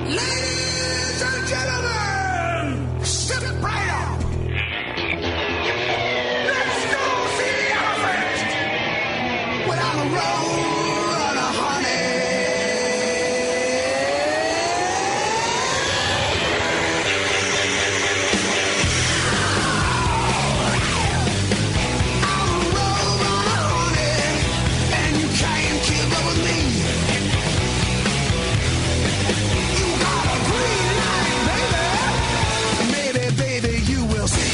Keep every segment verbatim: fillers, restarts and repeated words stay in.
Ladies and gentlemen, step right up. Let's go see the elephant. When I'm a road on a honey. I'm a road on a honey, and you can't keep up with me. You got a green light, baby. Maybe, baby, you will see.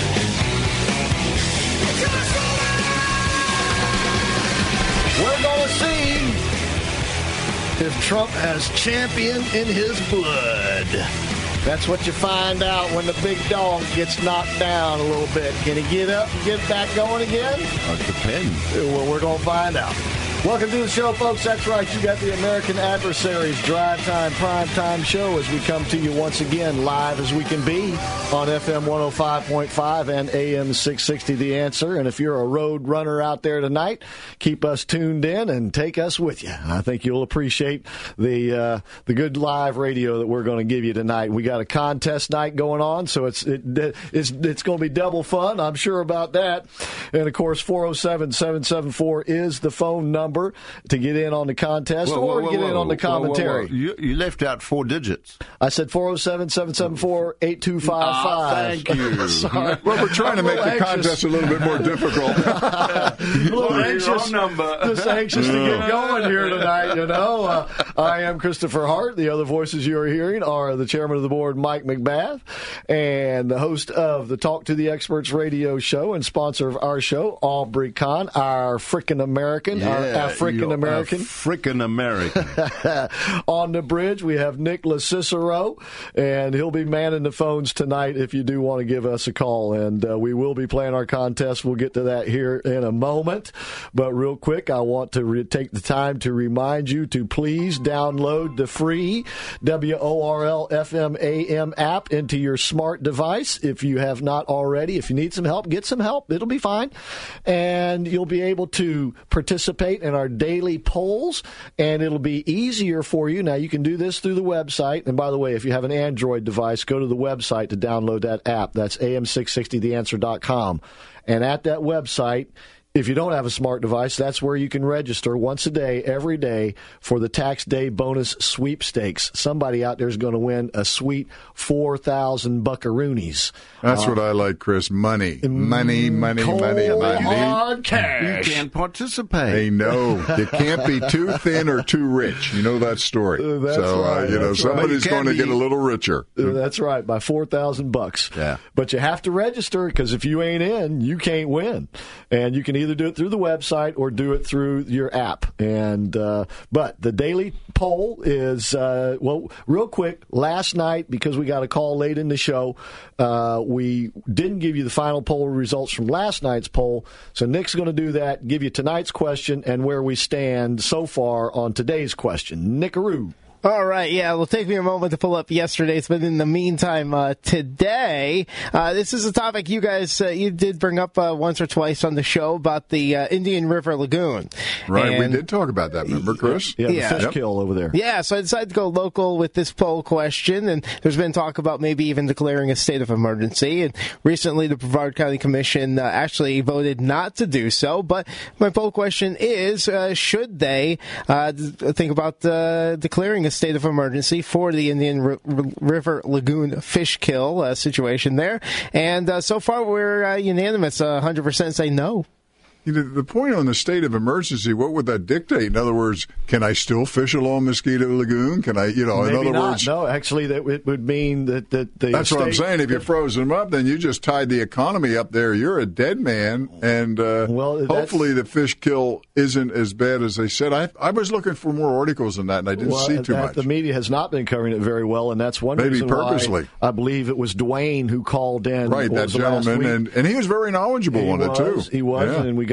Because We're going to see if Trump has champion in his blood. That's what you find out when the big dog gets knocked down a little bit. Can he get up and get back going again? It depends. Well, we're going to find out. Welcome to the show, folks. That's right. You got the American Adversaries Drive Time Prime Time Show as we come to you once again live as we can be on F M one oh five point five and A M six sixty The Answer. And if you're a road runner out there tonight, keep us tuned in and take us with you. I think you'll appreciate the uh, the good live radio that we're going to give you tonight. We got a contest night going on, so it's it, it's it's going to be double fun. I'm sure about that. And of course, four oh seven, seven seven four is the phone number to get in on the contest Whoa, or whoa, to get whoa, in on the whoa, whoa, commentary. whoa. You, you left out four digits. I said four oh seven, seven seven four, eight two five Ah, five. thank you. Sorry. Well, we're trying to I'm a make little the anxious. contest a little bit more difficult. A little Sorry, anxious, wrong number. just anxious to get going here tonight, you know. Uh, I am Christopher Hart. The other voices you are hearing are the chairman of the board, Mike McBath, and the host of the Talk to the Experts radio show and sponsor of our show, Aubrey Kahn, our frickin' American, our African American. African American. On the bridge, we have Nicholas Cicero, and he'll be manning the phones tonight if you do want to give us a call. And uh, we will be playing our contest. We'll get to that here in a moment. But real quick, I want to re- take the time to remind you to please download the free W O R L F M A M app into your smart device if you have not already. If you need some help, get some help. It'll be fine. And you'll be able to participate in our daily polls, and it'll be easier for you. Now, you can do this through the website. And by the way, if you have an Android device, go to the website to download that app. That's A M six sixty the answer dot com. And at that website, if you don't have a smart device, that's where you can register once a day, every day, for the Tax Day Bonus Sweepstakes. Somebody out there is going to win a sweet four thousand buckaroonies. That's uh, what I like, Chris. Money. Money, money, cold, money, money. hard You cash. can't participate. They know. You can't be too thin or too rich. You know that story. Uh, that's so, right, uh, you know, that's right. somebody's You going can to get be- a little richer. Uh, That's right, by four thousand bucks. Yeah. But you have to register, because if you ain't in, you can't win. And you can either do it through the website or do it through your app. And uh, but the daily poll is, uh, well, real quick, last night, because we got a call late in the show, uh, we didn't give you the final poll results from last night's poll. So Nick's going to do that, give you tonight's question and where we stand so far on today's question. Nickaroo. All right, yeah, it'll take me a moment to pull up yesterday's, but in the meantime, uh, today, uh, this is a topic you guys, uh, you did bring up uh, once or twice on the show about the uh, Indian River Lagoon. Right. And, we did talk about that, remember, Chris? Yeah, the Yeah. fish Yep. kill over there. Yeah, so I decided to go local with this poll question, and there's been talk about maybe even declaring a state of emergency. And recently, the Brevard County Commission uh, actually voted not to do so. But my poll question is, uh, should they uh, think about uh, declaring a state of emergency for the Indian R- R- River Lagoon fish kill uh, situation there? And uh, so far, we're uh, unanimous. Uh, one hundred percent say no. You know, the point on the state of emergency, what would that dictate? In other words, can I still fish along Mosquito Lagoon? Can I, you know, Maybe in other not. words. No, actually, that it would mean that, that the That's what I'm state- saying. If you froze them up, then you just tied the economy up there. You're a dead man. And uh, Well, that's- hopefully the fish kill isn't as bad as they said. I I was looking for more articles on that, and I didn't Well, see too that- much. The media has not been covering it very well, and that's one Maybe reason purposely. why I believe it was Dwayne who called in. Right, what that was the last gentleman. week? And, and he was very knowledgeable He on was, it, too. He was, Yeah. and we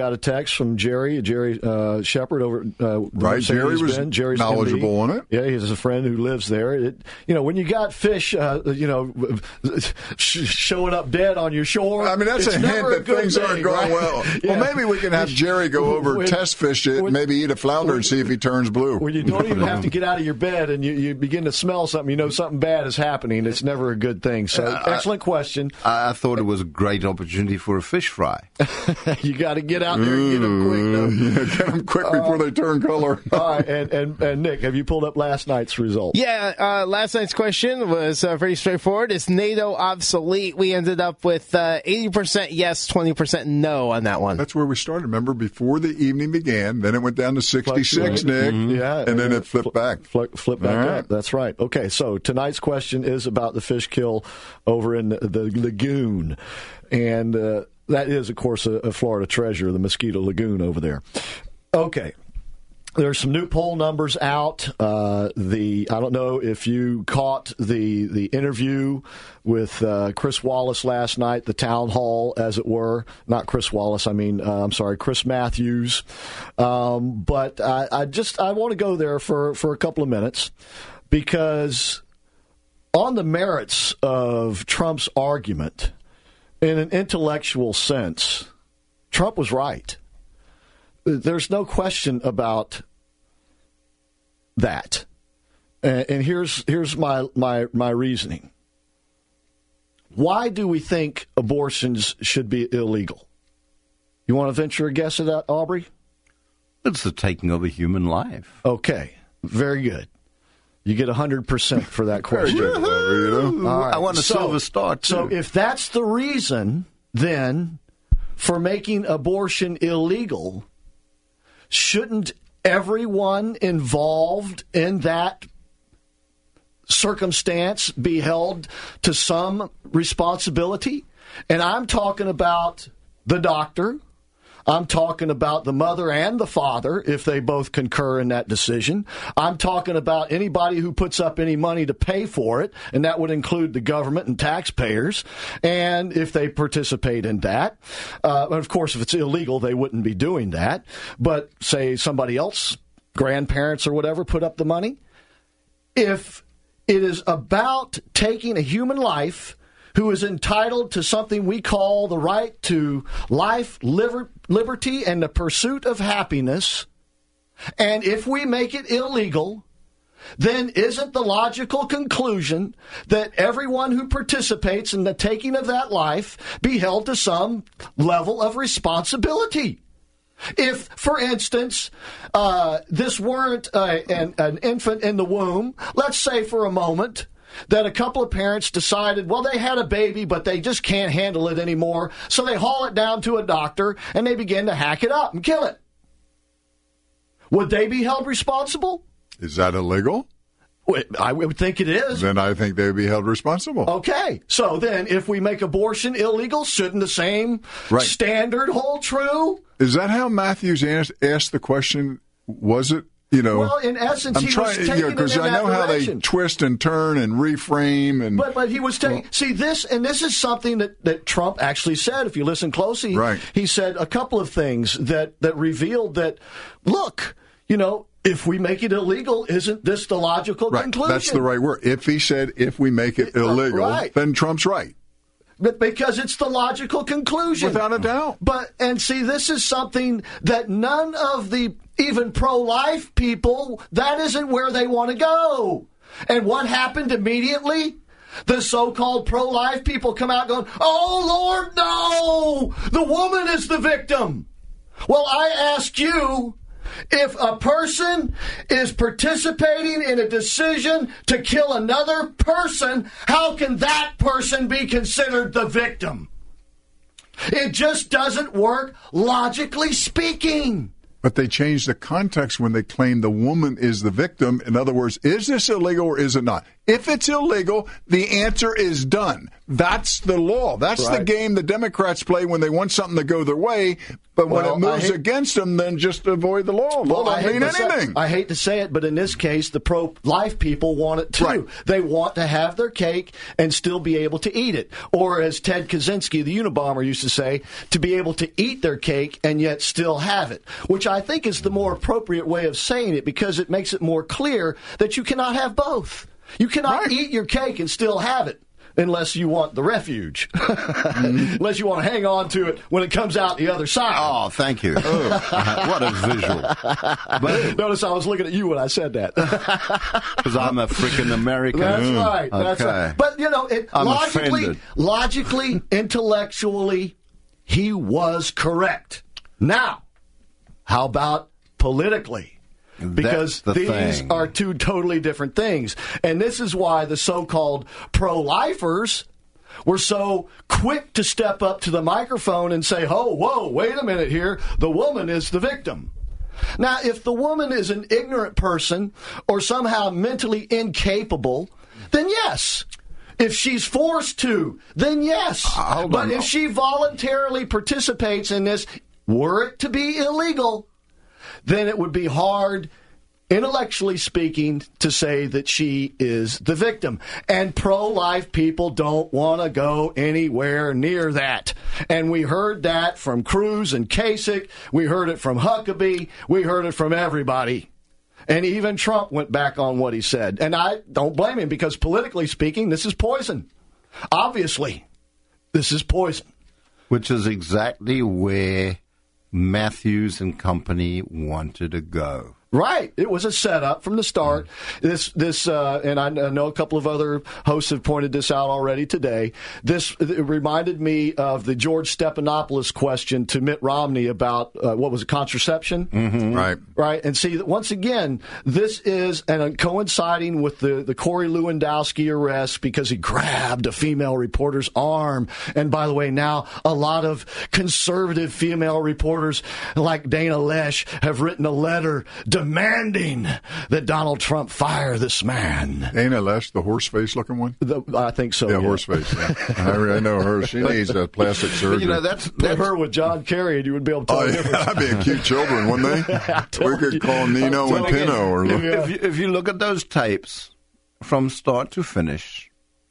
got a text from Jerry, Jerry uh, Shepard over uh, right. Jerry was been. Jerry's knowledgeable on it. Yeah, he has a friend who lives there. It, you know, when you got fish, uh, you know, sh- showing up dead on your shore. I mean, that's a hint that things thing, aren't going right? well. Yeah. Well, maybe we can have Jerry go over, when, test fish it, when, maybe eat a flounder when, and see if he turns blue. When you don't even have to get out of your bed and you, you begin to smell something, you know something bad is happening. It's never a good thing. So, uh, excellent question. I, I thought it was a great opportunity for a fish fry. You got to get out there and get them quick, though. Yeah, get them quick before uh, they turn color. All right, and, and, and Nick, have you pulled up last night's result? Yeah, uh, last night's question was uh, pretty straightforward. Is NATO obsolete? We ended up with uh, eighty percent yes, twenty percent no on that one. That's where we started. Remember, before the evening began, then it went down to sixty-six, Nick, mm-hmm. yeah, and, and then it flipped back. Flip, flip back right. up. That's right. Okay, so tonight's question is about the fish kill over in the, the lagoon. And uh, that is, of course, a, a Florida treasure, the Mosquito Lagoon over there. Okay. There's some new poll numbers out. Uh, the I don't know if you caught the the interview with uh, Chris Wallace last night, the town hall, as it were. Not Chris Wallace. I mean, uh, I'm sorry, Chris Matthews. Um, but I, I just I want to go there for, for a couple of minutes because on the merits of Trump's argument, in an intellectual sense, Trump was right. There's no question about that. And, and here's here's my, my, my reasoning. Why do we think abortions should be illegal? You want to venture a guess at that, Aubrey? It's the taking of a human life. Okay, very good. You get one hundred percent for that question. you know? All right. I want a so, silver star, too. So if that's the reason, then, for making abortion illegal, shouldn't everyone involved in that circumstance be held to some responsibility? And I'm talking about the doctor. I'm talking about the mother and the father, if they both concur in that decision. I'm talking about anybody who puts up any money to pay for it, and that would include the government and taxpayers, and if they participate in that. Uh, of course, if it's illegal, they wouldn't be doing that. But say somebody else, grandparents or whatever, put up the money. If it is about taking a human life who is entitled to something we call the right to life, liber- liberty, and the pursuit of happiness, and if we make it illegal, then isn't the logical conclusion that everyone who participates in the taking of that life be held to some level of responsibility? If, for instance, uh, this weren't uh, an, an infant in the womb, let's say for a moment that a couple of parents decided, well, they had a baby, but they just can't handle it anymore, so they haul it down to a doctor and they begin to hack it up and kill it. Would they be held responsible? Is that illegal? I would think it is. Then I think they would be held responsible. Okay. So then if we make abortion illegal, shouldn't the same right. standard hold true? Is that how Matthews asked, asked the question? Was it? You know, well, in essence, I'm he trying, was taking you know, because I know how direction. they twist and turn and reframe, and but but he was taking. Well, see this, and this is something that, that Trump actually said. If you listen closely, right. he said a couple of things that that revealed that. Look, you know, if we make it illegal, isn't this the logical right. conclusion? That's the right word. If he said if we make it illegal, right. then Trump's right. But because it's the logical conclusion. Without a doubt. But, and see, this is something that none of the even pro-life people, that isn't where they want to go. And what happened immediately? The so-called pro-life people come out going, oh, Lord, no! The woman is the victim. Well, I ask you, if a person is participating in a decision to kill another person, how can that person be considered the victim? It just doesn't work, logically speaking. But they changed the context when they claim the woman is the victim. In other words, is this illegal or is it not? If it's illegal, the answer is done. That's the law. That's Right. the game the Democrats play when they want something to go their way. But when Well, it moves I hate- against them, then just avoid the law. Law Well, I doesn't hate mean to say- anything. I hate to say it, but in this case, the pro-life people want it too. Right. They want to have their cake and still be able to eat it. Or as Ted Kaczynski, the Unabomber, used to say, to be able to eat their cake and yet still have it, which I think is the more appropriate way of saying it because it makes it more clear that you cannot have both. You cannot Right. eat your cake and still have it. Unless you want the refuge. Mm-hmm. Unless you want to hang on to it when it comes out the other side. Oh, thank you. What a visual. But Notice I was looking at you when I said that. because I'm a freaking American. That's right. That's Okay. right. But, you know, it, I'm logically, offended. logically, intellectually, he was correct. Now, how about politically? Because That's the these thing. are two totally different things. And this is why the so-called pro-lifers were so quick to step up to the microphone and say, oh, whoa, wait a minute here. The woman is the victim. Now, if the woman is an ignorant person or somehow mentally incapable, then yes. If she's forced to, then yes. Uh, hold but on. if she voluntarily participates in this, were it to be illegal, then it would be hard, intellectually speaking, to say that she is the victim. And pro-life people don't want to go anywhere near that. And we heard that from Cruz and Kasich. We heard it from Huckabee. We heard it from everybody. And even Trump went back on what he said. And I don't blame him because politically speaking, this is poison. Obviously, this is poison. Which is exactly where Matthews and company wanted to go. Right. It was a setup from the start. This, this, uh, and I know a couple of other hosts have pointed this out already today. This it reminded me of the George Stephanopoulos question to Mitt Romney about, uh, what was it, contraception? Mm-hmm. Right. Right. And see, once again, this is and uh, coinciding with the, the Corey Lewandowski arrest because he grabbed a female reporter's arm. And by the way, now a lot of conservative female reporters like Dana Lesh have written a letter demanding that Donald Trump fire this man. Dana Lesh, the horse face looking one? The, I think so. Yeah, Yeah, horse face. Yeah. I, I know her. She needs a plastic surgery. But, you know, that's, Put that's her with John Kerry, and you would be able to tell Oh, the yeah, difference. that'd be a cute children, wouldn't they? We could call Nino and telling you. Pino. Or Yeah. if you, if you look at those tapes from start to finish,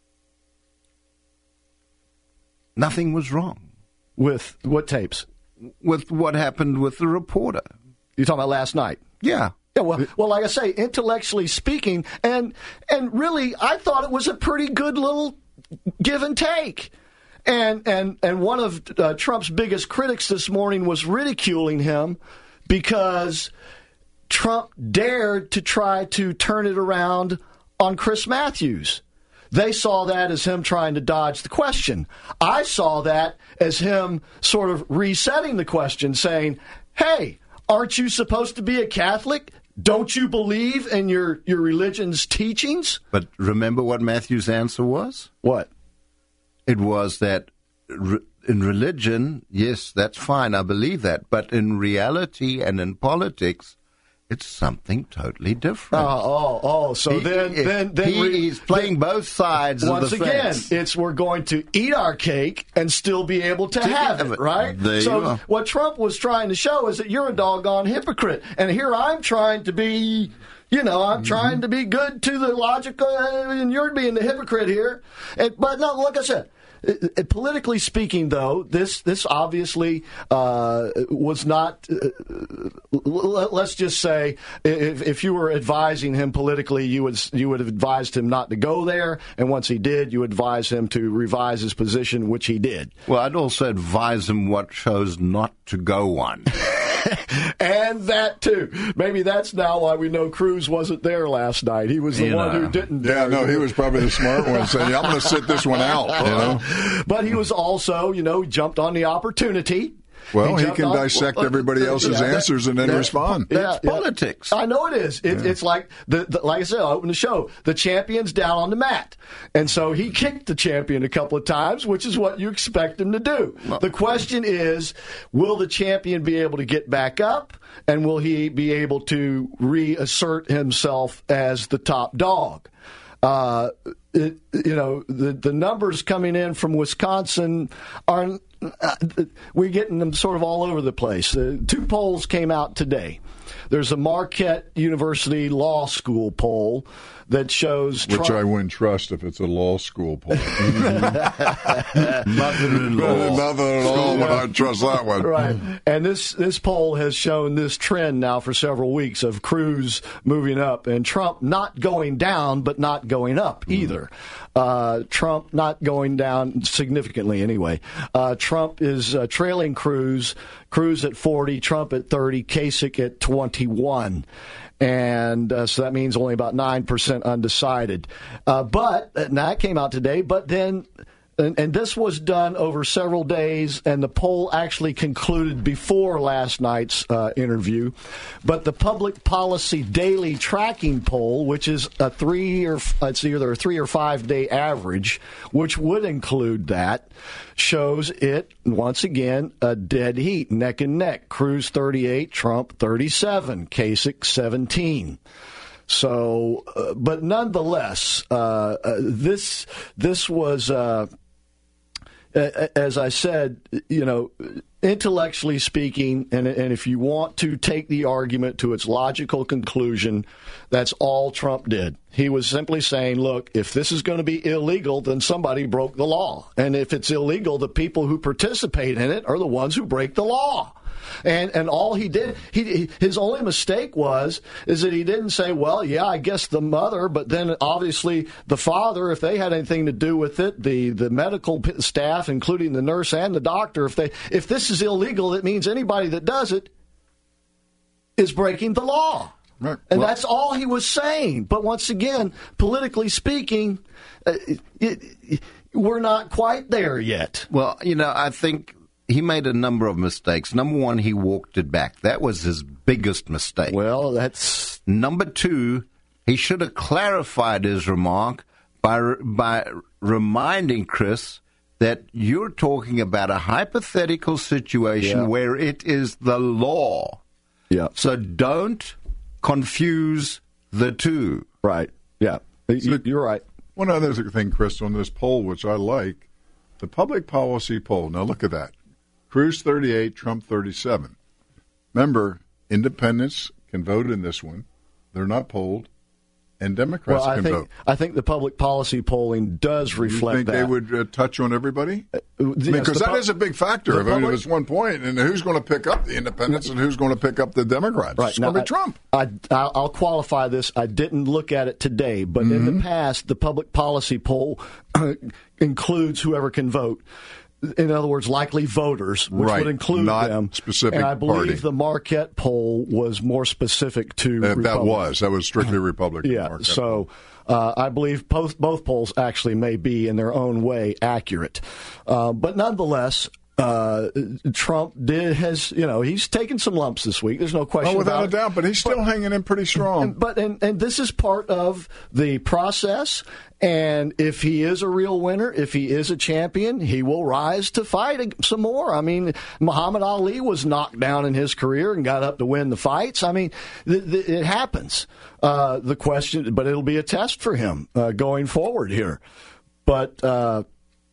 nothing was wrong With what tapes? with what happened with the reporter. You're talking about last night? Yeah. Yeah, well, well, like I say, intellectually speaking, and and really, I thought it was a pretty good little give and take. And and and one of uh, Trump's biggest critics this morning was ridiculing him because Trump dared to try to turn it around on Chris Matthews. They saw that as him trying to dodge the question. I saw that as him sort of resetting the question, saying, hey, aren't you supposed to be a Catholic? Don't you believe in your, your religion's teachings? But remember what Matthews' answer was? What? It was that re- in religion, yes, that's fine, I believe that. But in reality and in politics, it's something totally different. Oh, oh, oh. So He- then, he- then, then he- re- he's playing both sides Once of the again, fence. it's we're going to eat our cake and still be able to have have it, it. right? There you so are. what Trump was trying to show is that you're a doggone hypocrite, and here I'm trying to be, you know, I'm Mm-hmm. trying to be good to the logical, and you're being the hypocrite here. And, but no, like I said. It, it, politically speaking, though, this this obviously uh, was not. Uh, l- let's just say, if, if you were advising him politically, you would you would have advised him not to go there, and once he did, you advise him to revise his position, which he did. Well, I'd also advise him what shows not to go on. And that too. Maybe that's now why we know Cruz wasn't there last night. He was the You one know. who didn't. Yeah, dare no, go. he was probably the smart one saying, I'm going to sit this one out, you know? But he was also, you know, jumped on the opportunity. Well, he jumped can on- dissect well, everybody else's yeah, that- answers and then that- respond. That's politics. I know it is. It, It's like, the, the, like I said, I opened the show. The champion's down on the mat. And so he kicked the champion a couple of times, which is what you expect him to do. The question is, will the champion be able to get back up? And will he be able to reassert himself as the top dog? Uh, it, you know, the, the numbers coming in from Wisconsin are, uh, we're getting them sort of all over the place. Uh, two polls came out today. There's a Marquette University Law School poll that shows Which Trump, I wouldn't trust if it's a law school poll. Mother-in-law. Mother-in-law, would I trust that one? Right. And this, this poll has shown this trend now for several weeks of Cruz moving up and Trump not going down, but not going up either. Uh, Trump not going down significantly anyway. Uh, Trump is uh, trailing Cruz, Cruz at forty, Trump at thirty, Kasich at twenty-one. And uh, so that means only about nine percent undecided. Uh, but, and that came out today, but then, and, and this was done over several days, and the poll actually concluded before last night's uh, interview. But the Public Policy Daily Tracking Poll, which is a three or, it's either a three or five day average, which would include that, shows it, once again, a dead heat, neck and neck. Cruz thirty-eight, Trump thirty-seven, Kasich seventeen. So, uh, but nonetheless, uh, uh, this this was, uh, as I said, you know, intellectually speaking, and, and if you want to take the argument to its logical conclusion, that's all Trump did. He was simply saying, look, if this is going to be illegal, then somebody broke the law. And if it's illegal, the people who participate in it are the ones who break the law. And and all he did, he his only mistake was, is that he didn't say, well, yeah, I guess the mother, but then obviously the father, if they had anything to do with it, the, the medical staff, including the nurse and the doctor, if they if this is illegal, it means anybody that does it is breaking the law. Right. And Well, that's all he was saying. But once again, politically speaking, uh, it, it, we're not quite there yet. Well, you know, I think he made a number of mistakes. Number one, he walked it back. That was his biggest mistake. Well, that's... Number two, he should have clarified his remark by by reminding Chris that you're talking about a hypothetical situation Yeah. where it is the law. Yeah. So don't confuse the two. Right. Yeah. You- You're right. one other thing, Chris, on this poll, which I like, the public policy poll. Now look at that. Cruz thirty-eight, Trump thirty-seven. Remember, independents can vote in this one. They're not polled. And Democrats Well, I can think vote. I think the public policy polling does You reflect think that. they would uh, touch on everybody? Yes, Because the that pub- is a big factor. the I mean, public- it's one point, and who's going to pick up the independents and who's going to pick up the Democrats? Right. It's Now, going to be Trump. I, I, I'll qualify this. I didn't look at it today, but in Mm-hmm. the past, the public policy poll includes whoever can vote. In other words, likely voters, which Right, would include not them. specific and I believe party. the Marquette poll was more specific to Uh, that Republicans. was. That was strictly Republican. Yeah, Marquette. so uh, I believe both, both polls actually may be in their own way accurate. Uh, but nonetheless, uh, Trump did has, you know, he's taken some lumps this week. There's no question Oh, without about a it. doubt, but he's still hanging in pretty strong. But and, and this is part of the process. And if he is a real winner, if he is a champion, he will rise to fight some more. I mean, Muhammad Ali was knocked down in his career and got up to win the fights. I mean, th- th- it happens. Uh, the question, but it'll be a test for him uh, going forward here. But uh,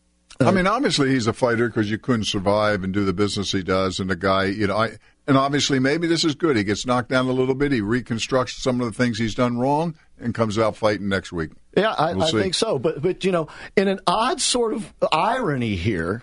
I mean, obviously he's a fighter because you couldn't survive and do the business he does. And the guy, you know, I and obviously maybe this is good. He gets knocked down a little bit. He reconstructs some of the things he's done wrong and comes out fighting next week. Yeah, I, We'll I see. think so. But, but, you know, in an odd sort of irony here,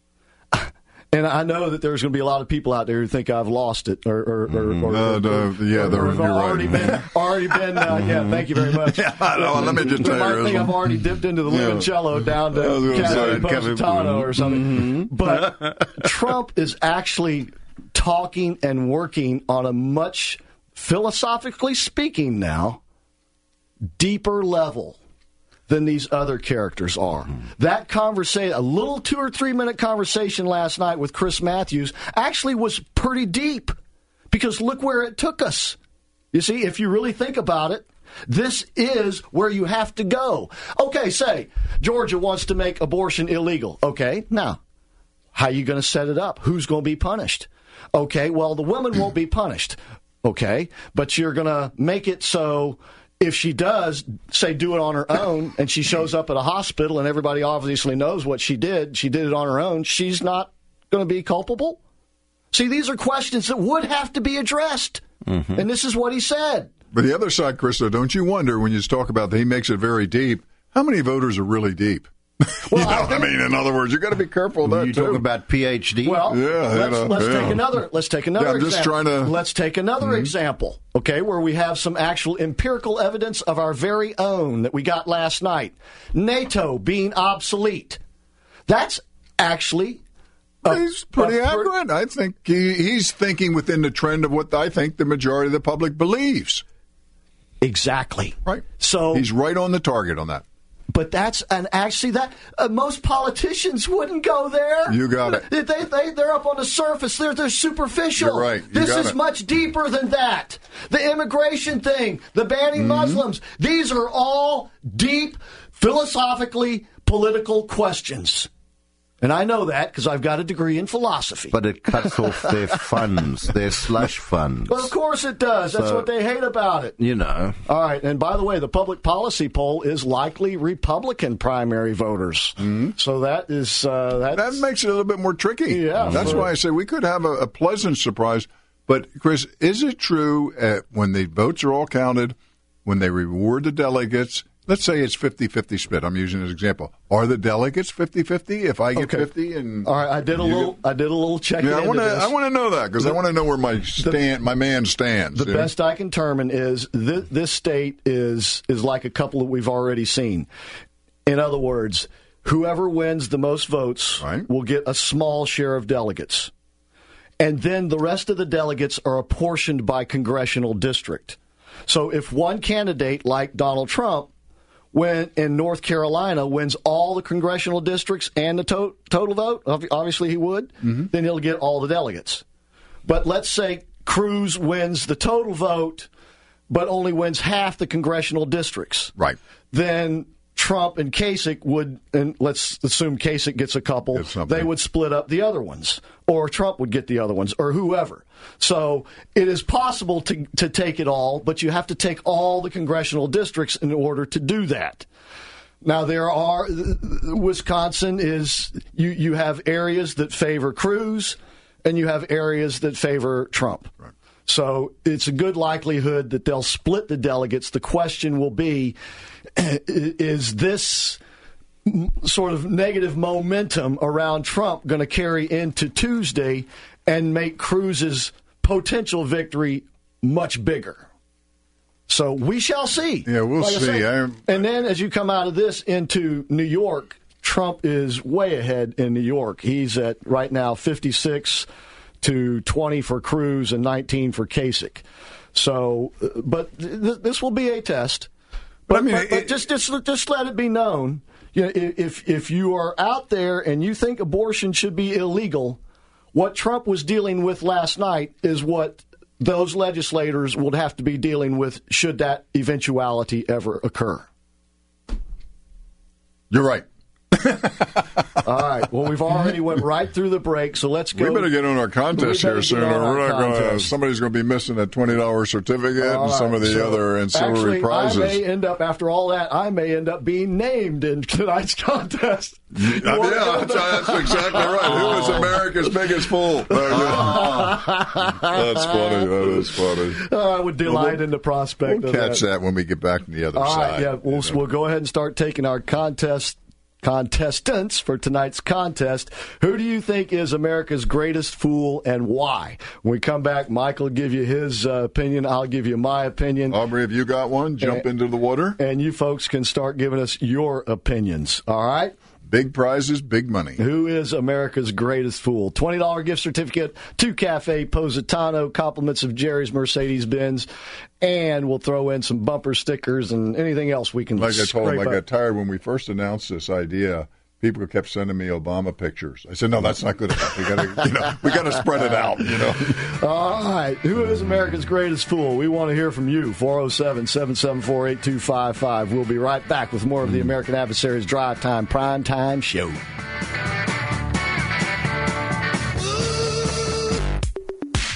and I know that there's going to be a lot of people out there who think I've lost it, or, or, or, or, No, no, or- yeah, or- they're- or have you're right. already been, already been. Uh, yeah, thank you very much. Yeah, I know. Let me just They tell might you, think Islam. I've already dipped into the Yeah. limoncello down I was to gonna say, Cafe Cafe- Positano or something. But Trump is actually talking and working on a much, philosophically speaking now, deeper level than these other characters are. That conversation, a little two or three minute conversation last night with Chris Matthews actually was pretty deep, because look where it took us. You see, if you really think about it, this is where you have to go. Okay, say Georgia wants to make abortion illegal. Okay, now, how are you going to set it up? Who's going to be punished? Okay, well, the women won't be punished. Okay, but you're going to make it so if she does, say, do it on her own, and she shows up at a hospital and everybody obviously knows what she did, she did it on her own, she's not going to be culpable? See, these are questions that would have to be addressed. Mm-hmm. And this is what he said. But the other side, Krista, don't you wonder when you talk about that he makes it very deep, how many voters are really deep? Well, you know what I mean? In other words, you got to be careful of that, you too. talking about P H D? Well, yeah, let's, you know, let's yeah. take another. Let's take another. Yeah, I'm just example. trying to. Let's take another mm-hmm. example. Okay, where we have some actual empirical evidence of our very own that we got last night. NATO being obsolete. That's actually. A, he's pretty a, accurate. I think he, he's thinking within the trend of what I think the majority of the public believes. Exactly. Right. So he's right on the target on that. But that's an actually that uh, most politicians wouldn't go there. You got it. They, they, they, they're up on the surface. They're, they're superficial. You're right. You this got is it. much deeper than that. The immigration thing, the banning mm-hmm. Muslims, these are all deep, philosophically political questions. And I know that because I've got a degree in philosophy. But it cuts off their funds, their slush funds. Well, of course it does. That's So, what they hate about it. You know. All right. And by the way, the public policy poll is likely Republican primary voters. Mm-hmm. So that is uh, that's, that makes it a little bit more tricky. Yeah. That's for, why I say we could have a, a pleasant surprise. But, Chris, is it true uh, when the votes are all counted, when they reward the delegates, let's say it's fifty-fifty split. I'm using as an example. Are the delegates fifty-fifty if I get okay. fifty? And all right, I did a little. Get, I did a little checking. Yeah, I want to. I want to know that because I want to know where my stand, the, my man stands. The best know? I can determine is th- this state is is like a couple that we've already seen. In other words, whoever wins the most votes right. will get a small share of delegates, and then the rest of the delegates are apportioned by congressional district. So if one candidate like Donald Trump when in North Carolina wins all the congressional districts and the to- total vote, obviously he would, mm-hmm. then he'll get all the delegates. But let's say Cruz wins the total vote, but only wins half the congressional districts. Right. Then Trump and Kasich would, and let's assume Kasich gets a couple, they would split up the other ones. Or Trump would get the other ones, or whoever. So it is possible to to take it all, but you have to take all the congressional districts in order to do that. Now, there are, Wisconsin is, you, you have areas that favor Cruz, and you have areas that favor Trump. Right. So it's a good likelihood that they'll split the delegates. The question will be, is this sort of negative momentum around Trump going to carry into Tuesday and make Cruz's potential victory much bigger? So we shall see. Yeah, we'll like see. I and then as you come out of this into New York, Trump is way ahead in New York. He's at right now fifty-six to twenty for Cruz and nineteen for Kasich. So, but th- this will be a test. But, but I mean, but, but it, just, just just let it be known. You know, if if you are out there and you think abortion should be illegal, what Trump was dealing with last night is what those legislators would have to be dealing with should that eventuality ever occur. You're right. All right. Well, we've already went right through the break, so let's go. We better get on our contest here soon. We're not going. Somebody's going to be missing a twenty dollars certificate all and right. some of the so other ancillary actually, prizes. I may end up, after all that, I may end up being named in tonight's contest. Yeah, yeah that's, that's exactly right. Who is America's biggest fool? That's funny. That is funny. Uh, I would delight we'll, in the prospect we'll of catch that. that when we get back to the other all side. Right, yeah, we'll, you know. we'll go ahead and start taking our contest. Contestants for tonight's contest. Who do you think is America's greatest fool and why? When we come back, Mike will give you his uh, opinion. I'll give you my opinion. Aubrey, have you got one? Jump and, into the water. And you folks can start giving us your opinions. All right? Big prizes, big money. Who is America's greatest fool? twenty dollars gift certificate to Cafe Positano, compliments of Jerry's Mercedes-Benz, and we'll throw in some bumper stickers and anything else we can Like I told him, I up. got tired when we first announced this idea. People kept sending me Obama pictures. I said, "No, that's not good enough. We got to, you know, we got to spread it out." You know. All right. Who is America's greatest fool? We want to hear from you. four oh seven, seven seven four, eight two five five. We'll be right back with more of the American Adversaries Drive Time Prime Time Show.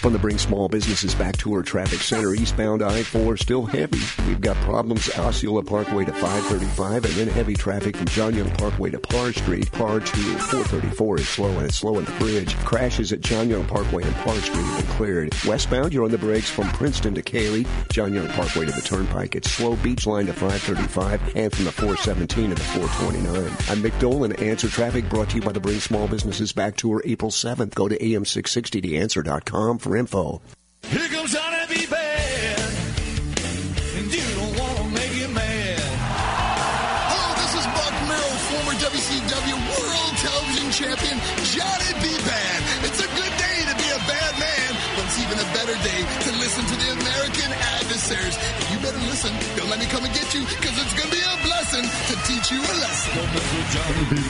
On the Bring Small Businesses Back Tour Traffic Center, eastbound I four still heavy. We've got problems Osceola Parkway to five thirty-five, and then heavy traffic from John Young Parkway to Parr Street. Parr to four thirty-four is slow, and it's slow in the bridge. Crashes at John Young Parkway and Parr Street have been cleared. Westbound, you're on the brakes from Princeton to Cayley. John Young Parkway to the Turnpike. It's slow, Beach Line to five thirty-five, and from the four seventeen to the four twenty-nine. I'm Mick Dolan. Answer Traffic brought to you by the Bring Small Businesses Back Tour April seventh. Go to A M six sixty the answer dot com for info. Here comes Johnny B. Bad, and you don't want to make him mad. Hello, this is Buck Merrill, former W C W World Television Champion, Johnny B. Bad. It's a good day to be a bad man, but it's even a better day to listen to the American Adversaries. You better listen. Don't let me come and get you, because it's going to be a blessing to teach you a lesson. Don't mess with Johnny B.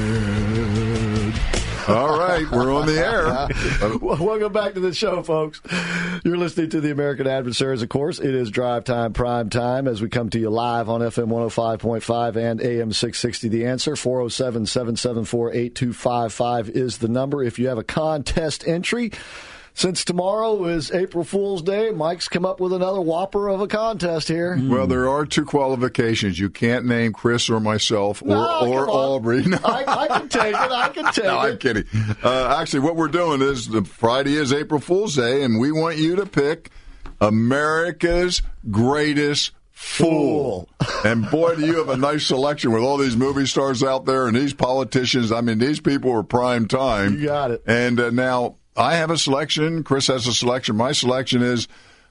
Bad. All right, we're on the air. Welcome back to the show, folks. You're listening to the American Adversaries, of course. It is Drive Time, Prime Time, as we come to you live on F M one oh five point five and A M six sixty. The Answer, four oh seven, seven seven four, eight two five five is the number. If you have a contest entry, since tomorrow is April Fool's Day, Mike's come up with another whopper of a contest here. Well, there are two qualifications. You can't name Chris or myself or, No, or come on. Aubrey. No. I, I can take it. I can take No, it. I'm kidding. Uh, actually, what we're doing is the Friday is April Fool's Day, and we want you to pick America's greatest fool. And boy, do you have a nice selection with all these movie stars out there and these politicians. I mean, these people are prime time. You got it. And uh, now I have a selection. Chris has a selection. My selection is,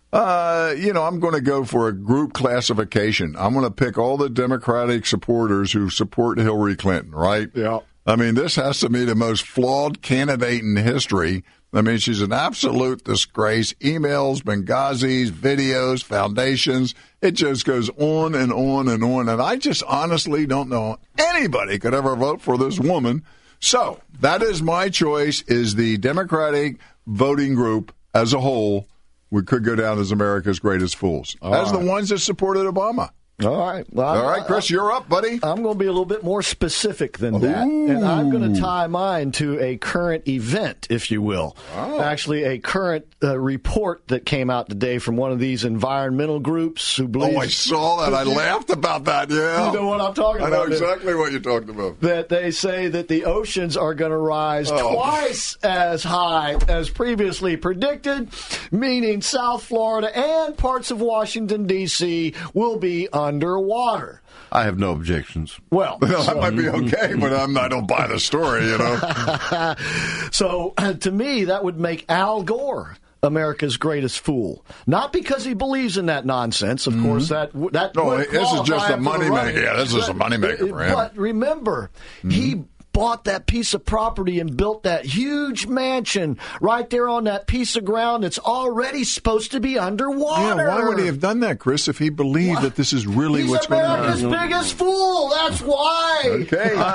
uh, you know, I'm going to go for a group classification. I'm going to pick all the Democratic supporters who support Hillary Clinton, right? Yeah. I mean, this has to be the most flawed candidate in history. I mean, she's an absolute disgrace. Emails, Benghazis, videos, foundations. It just goes on and on and on. And I just honestly don't know anybody could ever vote for this woman. So that is my choice, is the Democratic voting group as a whole. We could go down as America's greatest fools. All as right. the ones that supported Obama. All right. Well, All right, Chris, you're up, buddy. I'm going to be a little bit more specific than that. Ooh. And I'm going to tie mine to a current event, if you will. Oh. Actually, a current uh, report that came out today from one of these environmental groups who believes... Oh, I saw that. I laughed about that, yeah. You know what I'm talking I know about. exactly what you're talking about. That they say that the oceans are going to rise Oh. twice as high as previously predicted, meaning South Florida and parts of Washington, D C will be underwater. I have no objections. Well, No, so- that might be okay, but I'm, I don't buy the story, you know. So, uh, to me, that would make Al Gore America's greatest fool. Not because he believes in that nonsense. Of course, that that No, would this is just qualify a him for the moneymaker. running. Yeah, this is a But- moneymaker for him. But remember, he bought that piece of property and built that huge mansion right there on that piece of ground that's already supposed to be underwater. Yeah, why would he have done that, Chris, if he believed that this is really He's what's going to America's happen? biggest fool. That's why. Okay. You're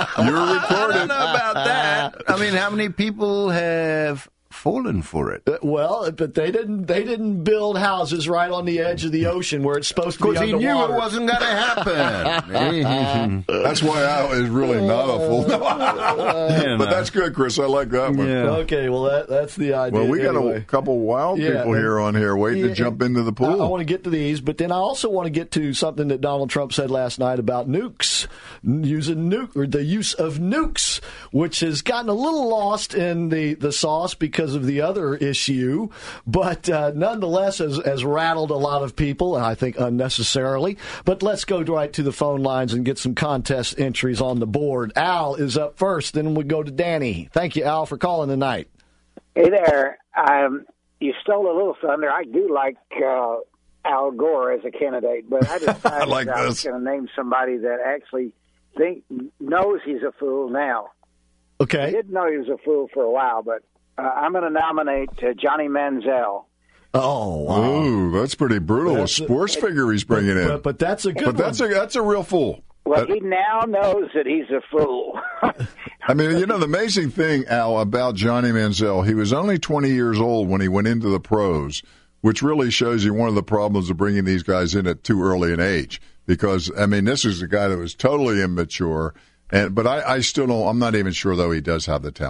I recorded. don't know about that. I mean, how many people have fallen for it? Uh, Well, but they didn't. They didn't build houses right on the edge of the ocean where it's supposed to be Because he knew underwater. it wasn't going to happen. That's why Al is really not a fool. But that's good, Chris. I like that one. Yeah. Okay, well that that's the idea. Well, we got anyway. a couple wild Yeah, people here on here waiting Yeah, to jump into the I, pool. I want to get to these, but then I also want to get to something that Donald Trump said last night about nukes, n- using nuke or the use of nukes, which has gotten a little lost in the, the sauce because of the other issue, but uh, nonetheless has, has rattled a lot of people, and I think unnecessarily. But let's go right to the phone lines and get some contest entries on the board. Al is up first, then we go to Danny. Thank you, Al, for calling tonight. Hey there. Um, you stole a little thunder. I do like uh, Al Gore as a candidate, but I decided I like I was this. going to name somebody that actually think knows he's a fool now. I Okay. didn't know he was a fool for a while, but uh, I'm going to nominate uh, Johnny Manziel. Oh, wow. Ooh, that's pretty brutal. A That's- sports figure he's bringing in. But, but that's a good But that's a one. that's a real fool. Well, That- he now knows that he's a fool. I mean, you know, the amazing thing, Al, about Johnny Manziel, he was only twenty years old when he went into the pros, which really shows you one of the problems of bringing these guys in at too early an age. Because, I mean, this is a guy that was totally immature. And But I, I still don't, I'm not even sure, though, he does have the talent.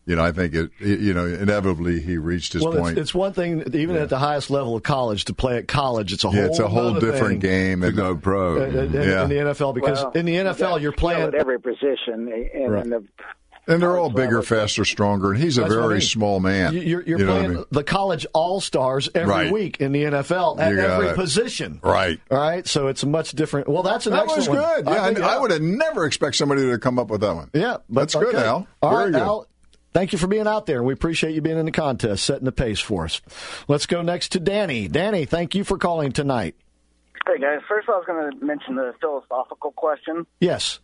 you know, I think it, you know, inevitably he reached his well, point. It's, it's one thing, even yeah. at the highest level of college, to play at college. It's a whole, yeah, it's a whole different thing. game to go pro uh, in, yeah. in the N F L, because well, in the N F L you're playing at every position, and, right. and the And they're all bigger, faster, stronger, and he's a That's very I mean. small man. You're, you're you know playing what I mean? the college all-stars every Right. week in the N F L at You got every it. position. Right. All right, so it's a much different. Well, that's an That excellent was one. good. Yeah, I, think, I would have never expect somebody to come up with that one. Yeah, but, That's good, okay. Al. All Very right, good. Al. Thank you for being out there. We appreciate you being in the contest, setting the pace for us. Let's go next to Danny. Danny, thank you for calling tonight. Hey, guys. First, I was going to mention the philosophical question. Yes.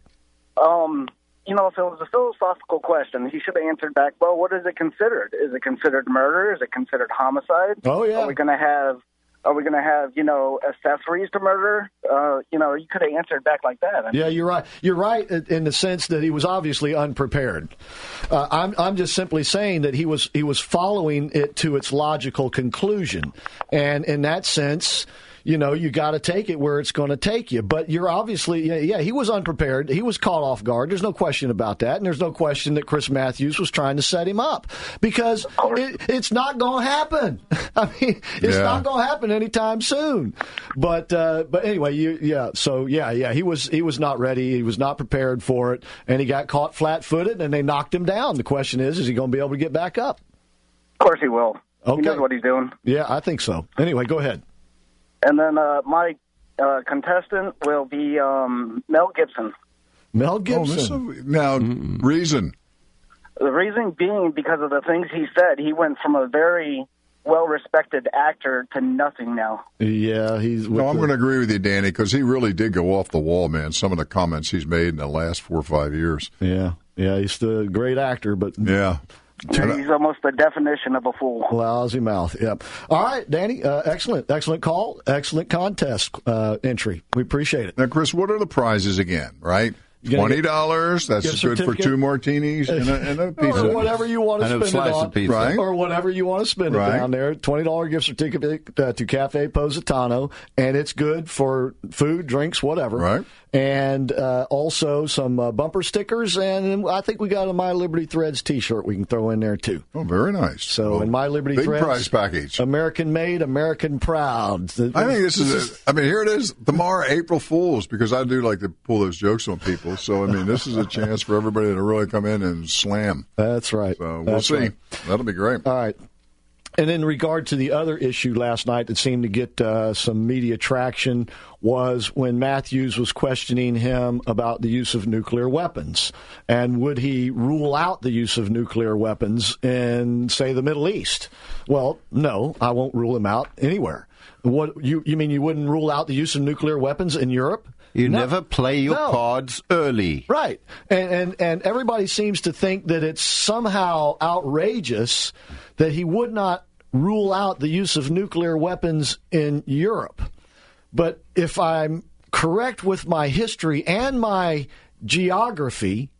Um, you know, if it was a philosophical question, he should have answered back, well, what is it considered? Is it considered murder? Is it considered homicide? Oh, yeah. Are we going to have, are we going to have, you know, accessories to murder? Uh, you know, you could have answered back like that. I mean, Yeah, you're right. You're right in the sense that he was obviously unprepared. Uh, I'm I'm just simply saying that he was he was following it to its logical conclusion, and in that sense, you know, you got to take it where it's going to take you. But you're obviously, yeah, yeah, he was unprepared. He was caught off guard. There's no question about that. And there's no question that Chris Matthews was trying to set him up, because it, it's not going to happen. I mean, it's Yeah. not going to happen anytime soon. But uh, but anyway, you, yeah. So yeah, yeah, he was he was not ready. He was not prepared for it, and he got caught flat-footed, and they knocked him down. The question is, is he going to be able to get back up? of course he will. Okay. He knows what he's doing. Yeah, I think so. Anyway, go ahead. And then uh, my uh, contestant will be um, Mel Gibson. Mel Oh, Gibson. this is, now, reason. The reason being because of the things he said. He went from a very well-respected actor to nothing now. Yeah, he's. No, I'm the- going to agree with you, Danny, because he really did go off the wall, man. Some of the comments he's made in the last four or five years. Yeah, yeah, he's still a great actor, but Yeah. He's almost the definition of a fool. lousy mouth. Yep. All right, Danny. Uh, excellent, excellent call. Excellent contest uh, entry. We appreciate it. Now, Chris, what are the prizes again, right? You're gonna twenty dollars. That's gift good for certificate? two martinis and a, and a pizza. Or whatever you want to And a spend it slice on, of pizza. Right. or whatever you want to spend Right. it down there. Twenty dollar gift certificate uh, to Cafe Positano, and it's good for food, drinks, whatever. Right. And uh, also some uh, bumper stickers, and I think we got a My Liberty Threads T-shirt we can throw in there too. Oh, very nice. So, Well, in My Liberty big Threads, prize package. American made, American proud. I think this is, a, I mean, here it is, tomorrow, April Fool's, because I do like to pull those jokes on people. So, I mean, this is a chance for everybody to really come in and slam. That's right. So, we'll That's see. right. That'll be great. All right. And in regard to the other issue last night that seemed to get uh, some media traction was when Matthews was questioning him about the use of nuclear weapons. And would he rule out the use of nuclear weapons in, say, the Middle East? Well, no, I won't rule him out anywhere. What you you mean you wouldn't rule out the use of nuclear weapons in Europe? You No. never play your No. cards early. Right. And, and and everybody seems to think that it's somehow outrageous that he would not rule out the use of nuclear weapons in Europe. But if I'm correct with my history and my geography,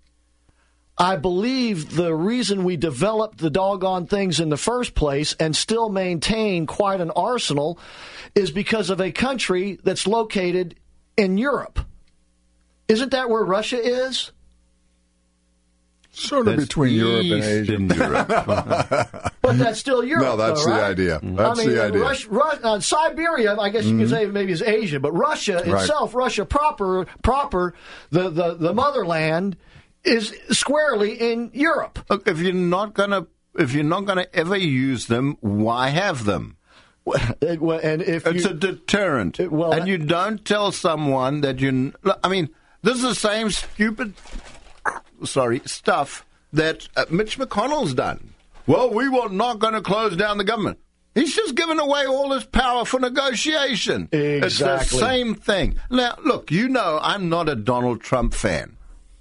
I believe the reason we developed the doggone things in the first place and still maintain quite an arsenal is because of a country that's located in Europe. Isn't that where Russia is? Sort of That's between Europe and Asia. Eastern Europe. But that's still Europe. No, that's though, the right? idea. That's I mean, the idea. Rush, Rus- uh, Siberia, I guess you could say maybe is Asia, but Russia Right. itself, Russia proper, proper, the, the, the motherland is squarely in Europe. Look, if you're not gonna, if you're not gonna ever use them, why have them? It- well, and if It's you, a deterrent. It- well, and that- you don't tell someone that you. I mean, this is the same stupid, sorry, stuff that uh, Mitch McConnell's done. Well, we were not going to close down the government. He's just given away all his power for negotiation. It's the Exactly. same thing. Now, look, you know I'm not a Donald Trump fan.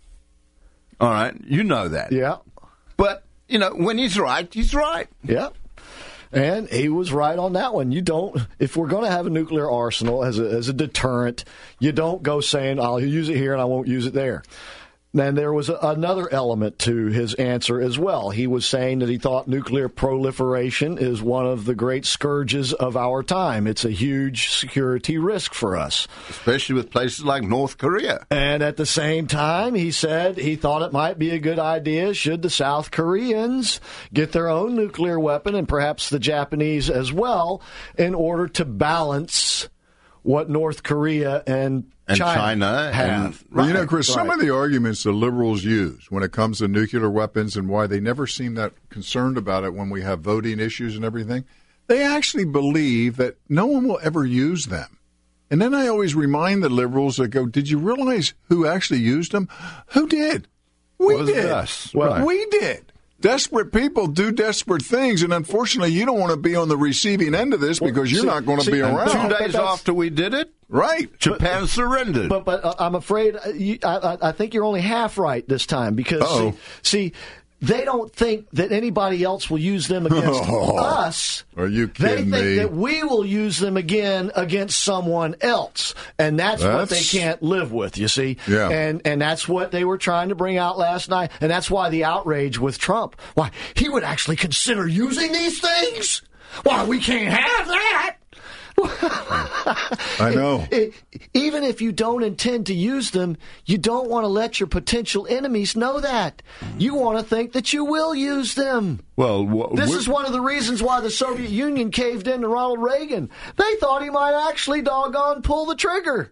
All right, you know that. yeah, But, you know, when he's right, he's right. yeah. And he was right on that one. You don't, if we're going to have a nuclear arsenal as a, as a deterrent, you don't go saying, I'll use it here and I won't use it there. And there was a, another element to his answer as well. He was saying that he thought nuclear proliferation is one of the great scourges of our time. It's a huge security risk for us. Especially with places like North Korea. And at the same time, he said he thought it might be a good idea should the South Koreans get their own nuclear weapon, and perhaps the Japanese as well, in order to balance what North Korea and And China, China have. and- Well, you know, Right, Chris, some right. of the arguments the liberals use when it comes to nuclear weapons and why they never seem that concerned about it when we have voting issues and everything, they actually believe that no one will ever use them. And then I always remind the liberals that go, did you realize who actually used them? Who did? We Was did. us. Well, Right. we did. Desperate people do desperate things, and unfortunately, you don't want to be on the receiving end of this because you're see- not going to see, be and around. Two But days that's- after we did it, Right. Japan surrendered. But but uh, I'm afraid uh, you, I, I I think you're only half right this time because Uh-oh. see, see they don't think that anybody else will use them against Oh, us. are you They kidding think me? that we will use them again against someone else, and that's, what they That's- can't live with. You see, Yeah. and and that's what they were trying to bring out last night, and that's why the outrage with Trump. Why he would actually consider using these things? Why we can't have that? I know. It- it- even if you don't intend to use them, you don't want to let your potential enemies know that. You want to think that you will use them. well, wh- This we're- is one of the reasons why the Soviet Union caved in to Ronald Reagan. They thought he might actually doggone pull the trigger.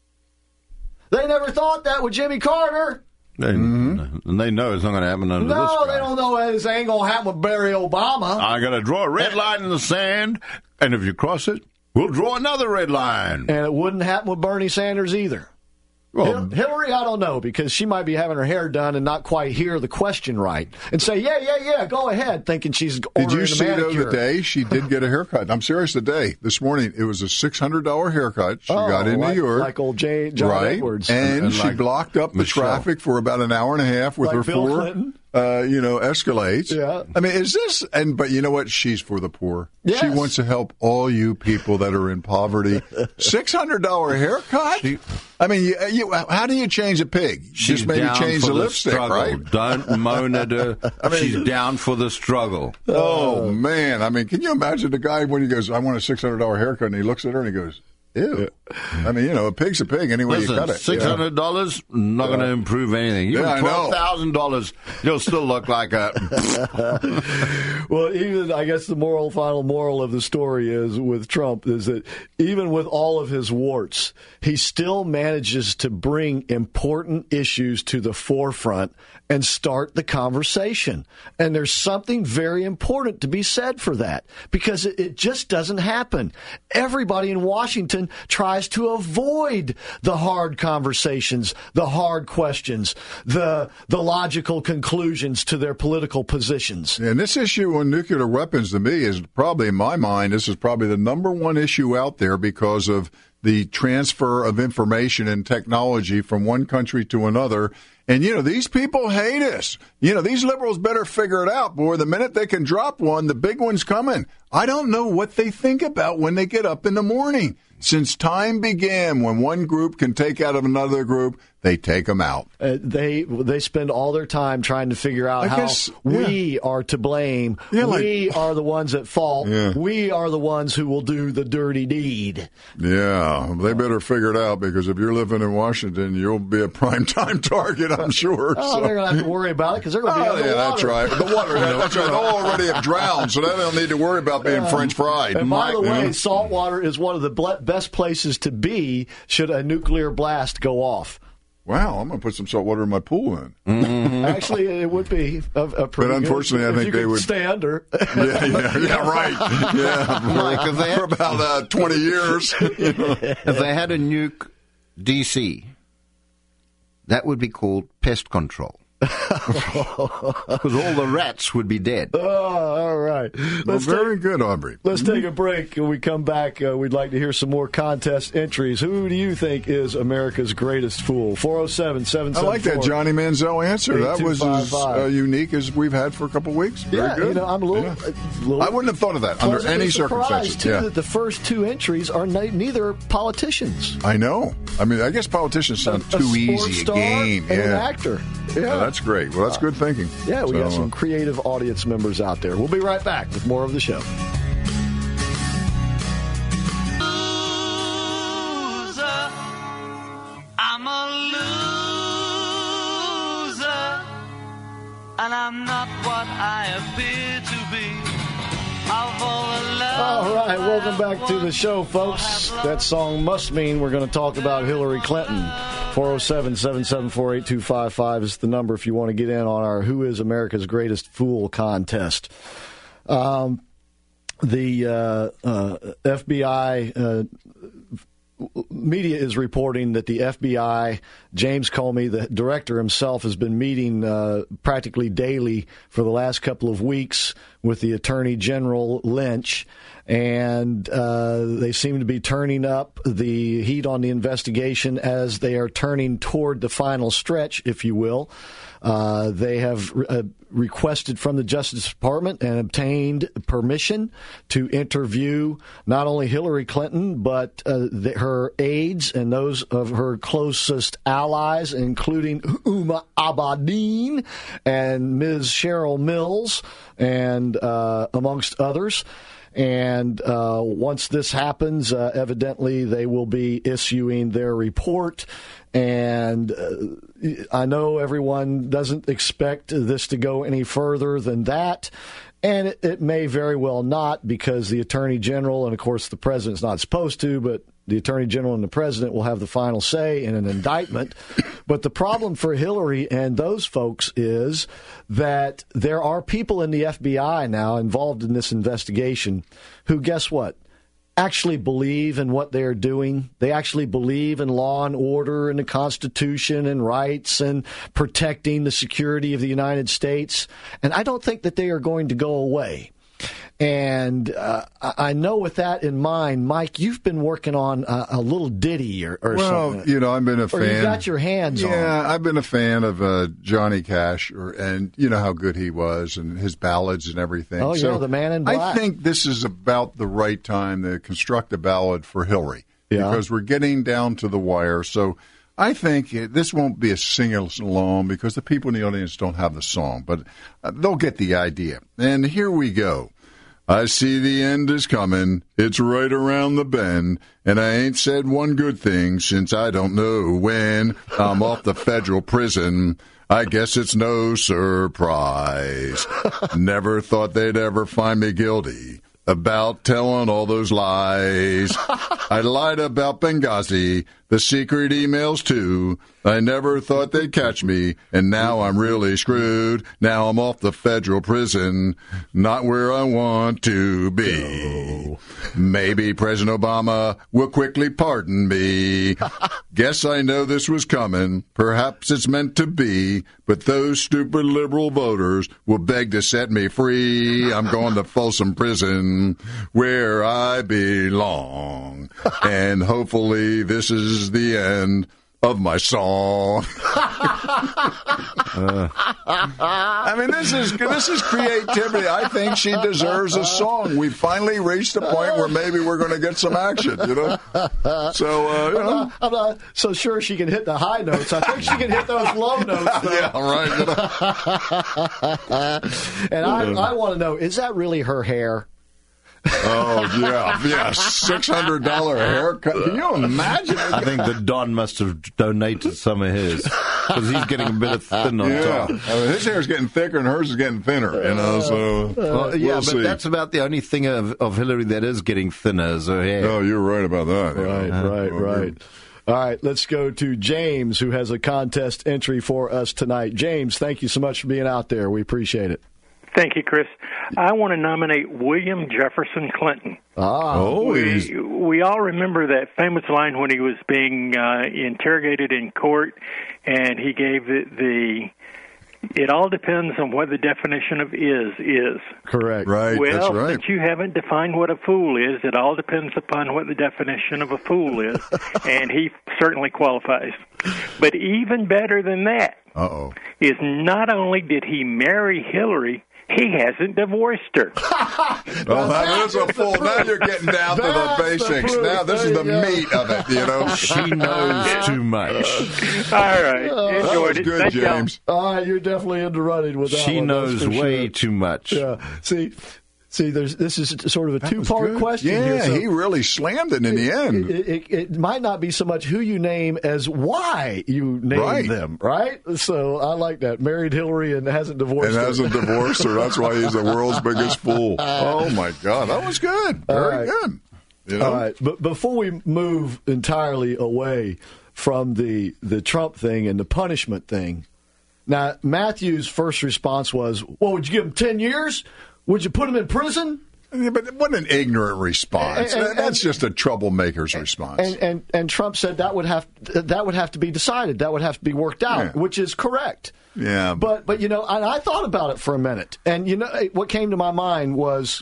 They never thought that with Jimmy Carter. They, and they know it's not going to happen under this No, guy. they don't know this ain't going to happen with Barry Obama. I got to draw a red line in the sand, and if you cross it, we'll draw another red line. And it wouldn't happen with Bernie Sanders either. Well, Hil- Hillary, I don't know, because she might be having her hair done and not quite hear the question right, and say, "Yeah, yeah, yeah, go ahead," thinking she's Did ordering you a see, though, manicure. the day she did get a haircut? I'm serious, the day. This morning, it was a six hundred dollars haircut she Oh, got in like, New York. like old Jay, John right. Edwards, And, And she like blocked up the Michelle. traffic for about an hour and a half with Like her Bill four, Clinton. uh, you know, Escalades. Yeah. I mean, is this, and but you know what? She's for the poor. Yes. She wants to help all you people that are in poverty. six hundred dollars haircut? She- I mean, you, you, how do you change a pig? she's Just maybe down change for the the lipstick, struggle. right? Don't moan at her. She's down for the struggle. Oh, man. I mean, can you imagine the guy when he goes, I want a six hundred dollars haircut, and he looks at her and he goes, ew. I mean, you know, a pig's a pig anyway you cut Listen, it. six hundred dollars not going to improve anything. Even Yeah, I know. twelve thousand dollars, you'll still look like a. Well, even I guess the moral, final moral of the story is with Trump is that even with all of his warts, he still manages to bring important issues to the forefront and start the conversation. And there's something very important to be said for that, because it, it just doesn't happen. Everybody in Washington tries to avoid the hard conversations, the hard questions, the the logical conclusions to their political positions. And this issue on nuclear weapons, to me, is probably, in my mind, this is probably the number one issue out there because of the transfer of information and technology from one country to another. And, you know, these people hate us. You know, these liberals better figure it out, boy. The minute they can drop one, the big one's coming. I don't know what they think about when they get up in the morning. Since time began, when one group can take out of another group, they take them out. Uh, they they spend all their time trying to figure out I how guess, we are to blame. Yeah, like- we are the ones at fault. Yeah. We are the ones who will do the dirty deed. Yeah, they better figure it out because if you're living in Washington, you'll be a prime time target, I'm sure. Oh, so. they're going to have to worry about it because they're going to be Oh, underwater. yeah, that's right. The water, that, that's right. They already have drowned, so they don't need to worry about being French fried. And by the You way, know? saltwater is one of the ble- best places to be should a nuclear blast go off. Wow, I'm going to put some salt water in my pool then. Actually, it would be a, a pretty But unfortunately, good, I if think you they could would- stand or Yeah, yeah, yeah, right. Yeah, Mike, if they for had- about uh, twenty years. You know. If they had a nuke D C, that would be called pest control. Because all the rats would be dead. Oh, all right. Well, Let's very take, good, Aubrey. let's take a break. When we come back, uh, we'd like to hear some more contest entries. Who do you think is America's greatest fool? four oh seven, seven I seven four. like that Johnny Manziel answer. That was as uh, eight two five five. unique as we've had for a couple of weeks. Very Yeah, good. you know, I'm a little. Yeah. a little I wouldn't have thought of that under pleasantly any surprised, circumstances. too, Yeah. that the first two entries are ne- neither politicians. I know. I mean, I guess politicians sound A too sports easy a star game. and Yeah. an actor. Yeah, that's great. Well, that's good thinking. Yeah, we so, got some creative audience members out there. We'll be right back with more of the show. I'm a loser, and I'm not what I appear to be. All right, welcome back to the show, folks. That song must mean we're going to talk about Hillary Clinton. four oh seven, seven seven four, eight two five five is the number if you want to get in on our Who is America's Greatest Fool contest. Um, the uh, uh, F B I uh, media is reporting that the F B I, James Comey, the director himself, has been meeting uh, practically daily for the last couple of weeks with the Attorney General Lynch, and uh, they seem to be turning up the heat on the investigation as they are turning toward the final stretch, if you will. Uh, they have uh, requested from the Justice Department and obtained permission to interview not only Hillary Clinton, but uh, the, her aides and those of her closest allies, including Huma Abedin and Miz Cheryl Mills, and uh, amongst others. And uh, once this happens, uh, evidently they will be issuing their report. And uh, I know everyone doesn't expect this to go any further than that. And it, it may very well not, because the Attorney General, and of course the President's not supposed to, but the Attorney General and the President will have the final say in an indictment. But the problem for Hillary and those folks is that there are people in the F B I now involved in this investigation who, guess what, actually believe in what they're doing. They actually believe in law and order and the Constitution and rights and protecting the security of the United States. And I don't think that they are going to go away. And uh, I know with that in mind, Mike, you've been working on a, a little ditty or, or well, something. you know, I've been a fan. Or you got your hands yeah, on. Yeah, I've been a fan of uh, Johnny Cash, or, and you know how good he was, and his ballads and everything. Oh, so yeah, the Man in Black. I think this is about the right time to construct a ballad for Hillary, yeah. because we're getting down to the wire. So I think this won't be a sing-along because the people in the audience don't have the song, but uh, they'll get the idea. And here we go. I see the end is coming, it's right around the bend, and I ain't said one good thing since I don't know when. I'm off the federal prison, I guess it's no surprise. Never thought they'd ever find me guilty about telling all those lies. I lied about Benghazi, the secret emails too. I never thought they'd catch me, and now I'm really screwed. Now I'm off the federal prison, not where I want to be. Maybe President Obama will quickly pardon me. Guess I know this was coming. Perhaps it's meant to be, but those stupid liberal voters will beg to set me free. I'm going to Folsom Prison, where I belong. And hopefully this is the end of my song. uh. I mean, this is this is creativity. I think she deserves a song. We finally reached the point where maybe we're going to get some action, you know? So, uh, you I'm, know. not, I'm not so sure she can hit the high notes. I think she can hit those low notes, though. Yeah, right. You know? And I, I want to know, is that really her hair? Oh, yeah, yeah, six hundred dollars haircut. Can you imagine? I think the Don must have donated some of his, because he's getting a bit of thin on yeah. top. I mean, his hair's getting thicker and hers is getting thinner, you know, so well, we'll yeah, but see. that's about the only thing of, of Hillary that is getting thinner is her hair. Oh, you're right about that. Right, yeah. right, oh, right. All right, let's go to James, who has a contest entry for us tonight. James, thank you so much for being out there. We appreciate it. Thank you, Chris. I want to nominate William Jefferson Clinton. Ah, oh, we, we all remember that famous line when he was being uh, interrogated in court, and he gave the, the it all depends on what the definition of is is. Correct. Right, well, that's right. but you haven't defined what a fool is. It all depends upon what the definition of a fool is, and he certainly qualifies. But even better than that Uh-oh. is not only did he marry Hillary, he hasn't divorced her. Well, that is a full. Now you're getting down to the basics. The now this is the go. meat of it. You know, She knows too much. All right. that Enjoyed was it. good, Thank y'all. James. All right, you're definitely into running with that She one, that's knows for way sure. too much. Yeah. See, see, there's this is sort of a That was two-part good. question Yeah, here. So he really slammed it in the end. It, it, it might not be so much who you name as why you name Right. them, right? So I like that. Married Hillary and hasn't divorced And her. hasn't divorced her. That's why he's the world's biggest fool. Oh my God, that was good. Very All right. good. You know? All right, but before we move entirely away from the the Trump thing and the punishment thing, now Matthew's first response was, "Well, would you give him ten years? Would you put him in prison?" Yeah, but what an ignorant response. And- and- That's just a troublemaker's response. And, and and Trump said that would have that would have to be decided. That would have to be worked out, Yeah. which is correct. yeah, But but you know, and I thought about it for a minute, and you know what came to my mind was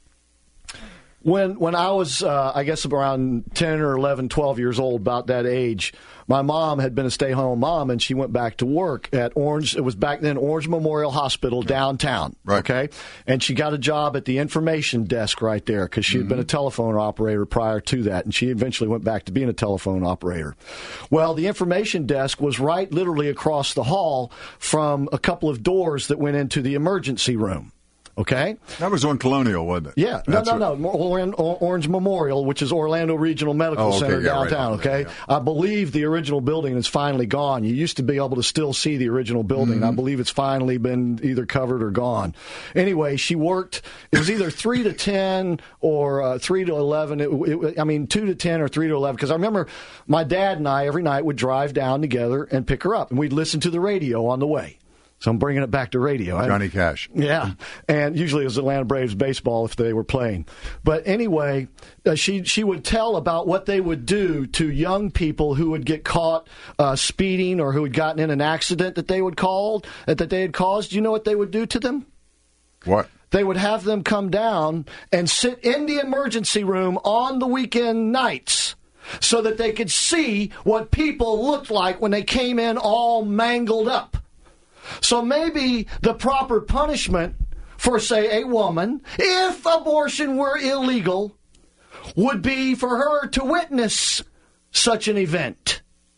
when when I was uh, I guess around ten or eleven, twelve years old, about that age. My mom had been a stay-home mom, and she went back to work at Orange. It was back then Orange Memorial Hospital downtown. Right. Okay, and she got a job at the information desk right there because she had been a telephone operator prior to that, and she eventually went back to being a telephone operator. Well, the information desk was right, literally across the hall from a couple of doors that went into the emergency room. Okay. that was on Colonial, wasn't it? Yeah, no, That's no, what- no. Orange, Orange Memorial, which is Orlando Regional Medical Oh, okay, Center yeah, right. downtown. Okay, I believe the original building is finally gone. You used to be able to still see the original building. Mm-hmm. I believe it's finally been either covered or gone. Anyway, she worked. It was either three to ten or uh, three to eleven. It, it, I mean, two to ten or three to eleven. Because I remember my dad and I every night would drive down together and pick her up, and we'd listen to the radio on the way. So I'm bringing it back to radio. I- Johnny Cash. yeah, and usually it was Atlanta Braves baseball if they were playing. But anyway, uh, she she would tell about what they would do to young people who would get caught uh, speeding or who had gotten in an accident that they would called that they had caused. Do you know what they would do to them? What? They would have them come down and sit in the emergency room on the weekend nights so that they could see what people looked like when they came in all mangled up. So maybe the proper punishment for, say, a woman, if abortion were illegal, would be for her to witness such an event.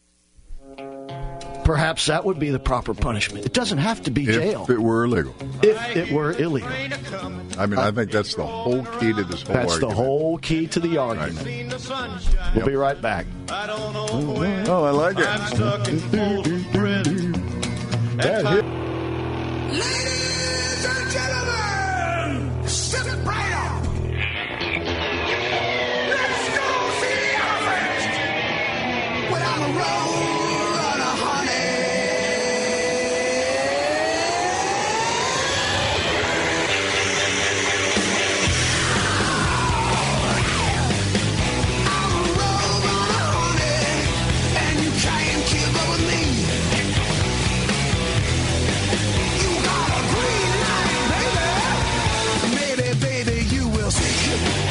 Perhaps that would be the proper punishment. It doesn't have to be jail. If it were illegal. If it were illegal. I mean, I think that's the whole key to this whole That's argument. the whole key to the argument. We'll be right back. Oh, I like it. I'm stuck in Folsom Prison. Ladies and gentlemen, sit right up. Let's go see the elephant. Without a roll on a honey. I'm a roll on a honey, and you can't keep up with me. You got a green light, baby. Maybe, baby, you will see.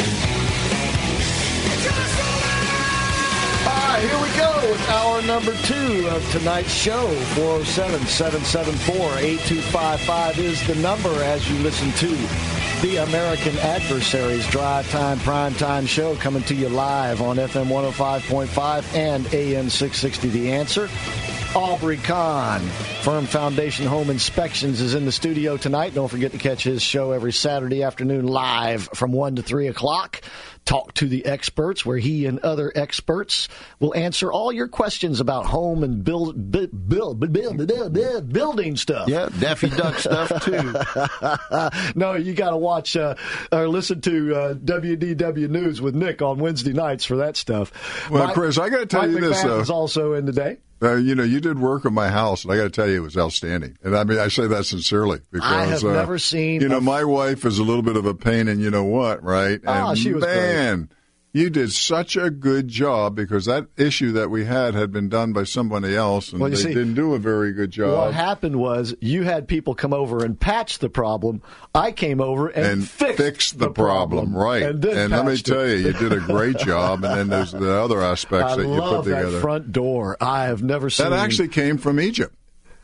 All right, here we go with hour number two of tonight's show. four oh seven, seven seven four, eight two five five is the number as you listen to the American Adversaries Drive Time Prime Time Show coming to you live on F M one oh five point five and A M six sixty The Answer. Aubrey Kahn, Firm Foundation Home Inspections, is in the studio tonight. Don't forget to catch his show every Saturday afternoon live from one to three o'clock. Talk to the Experts, where he and other experts will answer all your questions about home and build, build, build, build, build, build building stuff. Yeah, Daffy Duck stuff, too. No, you got to watch uh, or listen to uh, W D W News with Nick on Wednesday nights for that stuff. Well, Mike- Chris, I got to tell Mike you this, McMahon though. is also in today. Uh, you know, you did work on my house, and I got to tell you, it was outstanding. And I mean, I say that sincerely because I have uh, never seen You know, a- my wife is a little bit of a pain, and you know what, right? Oh, and she was man, you did such a good job because that issue that we had had been done by somebody else, and Well, you they see, didn't do a very good job. What happened was you had people come over and patch the problem. I came over and, and fixed fix the, problem, right? And, then let me patched tell it. you, you did a great job. And then there's the other aspects I that you love put together. that front door. I have never seen That actually came from Egypt.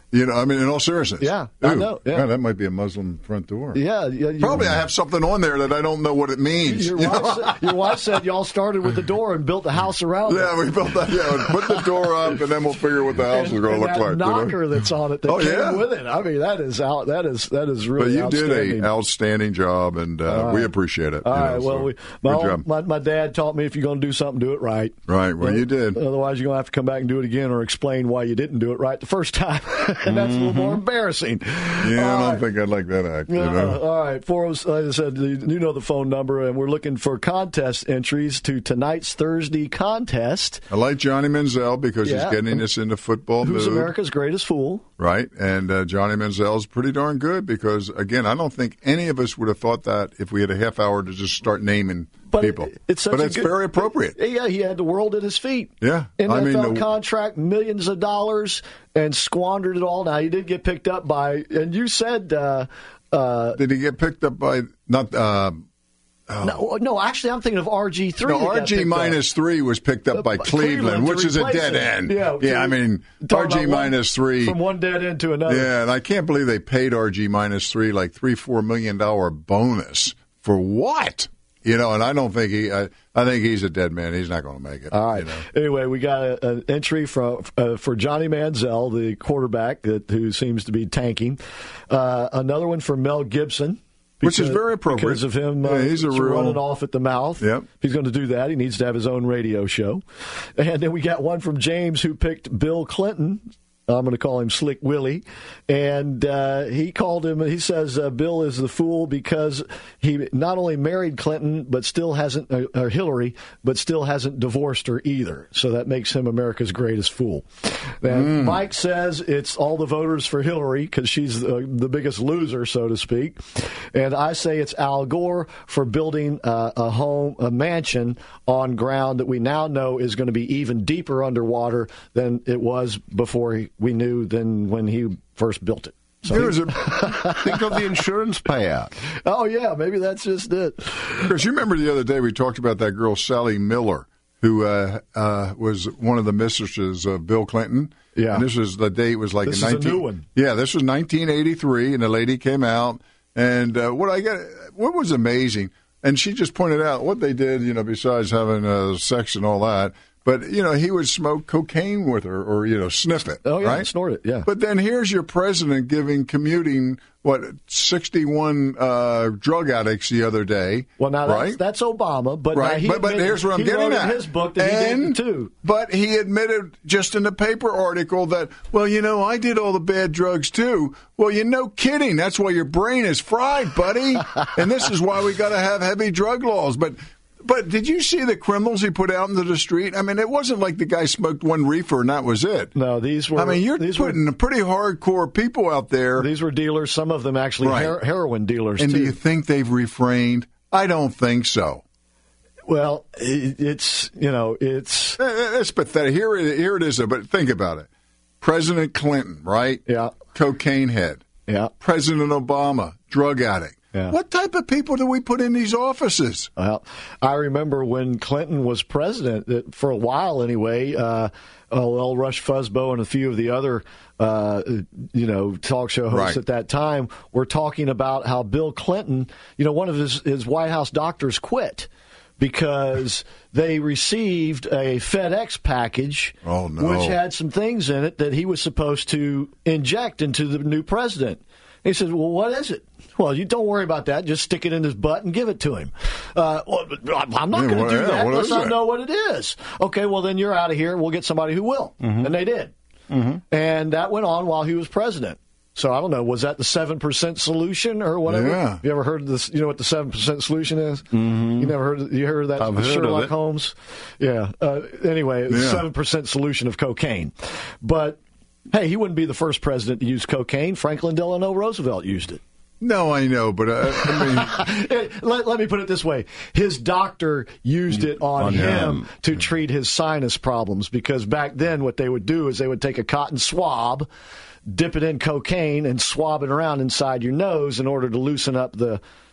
You know, I mean, in all seriousness. Yeah, Ooh, I know. Yeah. God, that might be a Muslim front door. Yeah, yeah. Probably I have something on there that I don't know what it means. Your, you wife, know? said, your wife said y'all started with the door and built the house around Yeah, it. we built that. Yeah, put the door up, and then we'll figure what the house and, is going to and look that like. knocker you know? that's on it that Oh, came yeah. with it. I mean, that is out. That is that is really. But you did outstanding. an outstanding job, and uh, right. we appreciate it. All you know, right. Well, so we, my, good own- job. my my dad taught me if you're going to do something, do it right. Right. Well, you did. Otherwise, you're going to have to come back and do it again, or explain why you didn't do it right the first time, and that's a little more embarrassing. Yeah, All I don't right. think I'd like that act. You Uh, know. all right, four. Like I said, you know the phone number, and we're looking for contest entries to tonight's Thursday contest. I like Johnny Manziel because Yeah. he's getting us into football Who's mood. America's greatest fool? Right, and uh, Johnny Manziel's pretty darn good because, again, I don't think any of us would have thought that if we had a half hour to just start naming But people. it's such but a it's good- very appropriate. Yeah, he had the world at his feet. Yeah, N F L I mean, the- contract, millions of dollars, and squandered it all. Now he did get picked up by, and you said, uh, uh, Did he get picked up by not? Uh, no, no. Actually, I'm thinking of R G three. no, R G minus three was picked up by by Cleveland, Cleveland to which is a replace dead it. end. Yeah, yeah. I mean, R Talking G about one- minus three. from one dead end to another. Yeah, and I can't believe they paid R G minus three like three, four million dollar bonus for what? You know, and I don't think he. I, I think he's a dead man. He's not going to make it. All right. You know? Anyway, we got a, an entry from uh, for Johnny Manziel, the quarterback that who seems to be tanking. Uh, another one for Mel Gibson. Which is very appropriate. Because of him uh, Yeah, he's a real- running off at the mouth. Yep. He's going to do that. He needs to have his own radio show. And then we got one from James who picked Bill Clinton. I'm going to call him Slick Willie. And uh, he called him, he says uh, Bill is the fool because he not only married Clinton, but still hasn't, uh, or Hillary, but still hasn't divorced her either. So that makes him America's greatest fool. And Mike says it's all the voters for Hillary because she's uh, the biggest loser, so to speak. And I say it's Al Gore for building uh, a home, a mansion on ground that we now know is going to be even deeper underwater than it was before he, we knew than when he first built it. So Here's a, think of the insurance payout. Oh, yeah, maybe that's just it. Chris, you remember the other day we talked about that girl, Sally Miller, who uh, uh, was one of the mistresses of Bill Clinton. Yeah. And this was the date was like This in is a nineteen new one. Yeah, this was nineteen eighty-three, and the lady came out. And uh, what I get, what was amazing, and she just pointed out what they did, you know, besides having uh, sex and all that. But, you know, he would smoke cocaine with her or, you know, sniff it. Oh, yeah, right? snort it, yeah. But then here's your president giving commuting, what, sixty-one uh, drug addicts the other day. Well, now right? that's, that's Obama, but now Right, he but, but admitted- here's what I'm he getting wrote at. in his book that he and, did too. But he admitted just in the paper article that, well, you know, I did all the bad drugs too. Well, you're no kidding. That's why your brain is fried, buddy. And this is why we got to have heavy drug laws. But but did you see the criminals he put out into the street? I mean, it wasn't like the guy smoked one reefer and that was it. No, these were. I mean, you're these putting were, pretty hardcore people out there. These were dealers. Some of them actually Right. her- heroin dealers. And too. do you think they've refrained? I don't think so. Well, it, it's you know it's It's pathetic. Here, it- here it is, though, but think about it. President Clinton, right? Yeah. Cocaine head. Yeah. President Obama, drug addict. Yeah. What type of people do we put in these offices? Well, I remember when Clinton was president, that for a while anyway, uh, oh, well, Rush Fusbo and a few of the other, uh, you know, talk show hosts Right. at that time were talking about how Bill Clinton, you know, one of his, his White House doctors quit because they received a FedEx package Oh, no. which had some things in it that he was supposed to inject into the new president. He says, well, what is it? Well, you don't worry about that. Just stick it in his butt and give it to him. Uh, well, I'm not Yeah, going to what- do yeah, that what unless is I it? know what it is. Okay, well, then you're out of here. We'll get somebody who will. Mm-hmm. And they did. And that went on while he was president. So I don't know. Was that the seven percent solution or whatever? Yeah. You ever heard of this? You know what the seven percent solution is? Mm-hmm. You never heard of, you heard of that? I've heard of Sherlock it. Holmes? Yeah. Uh, anyway, the Yeah. seven percent solution of cocaine. But, hey, he wouldn't be the first president to use cocaine. Franklin Delano Roosevelt used it. No, I know, but uh, I mean, let, let me put it this way. His doctor used it on, On him him. to treat his sinus problems because back then what they would do is they would take a cotton swab, dip it in cocaine, and swab it around inside your nose in order to loosen up the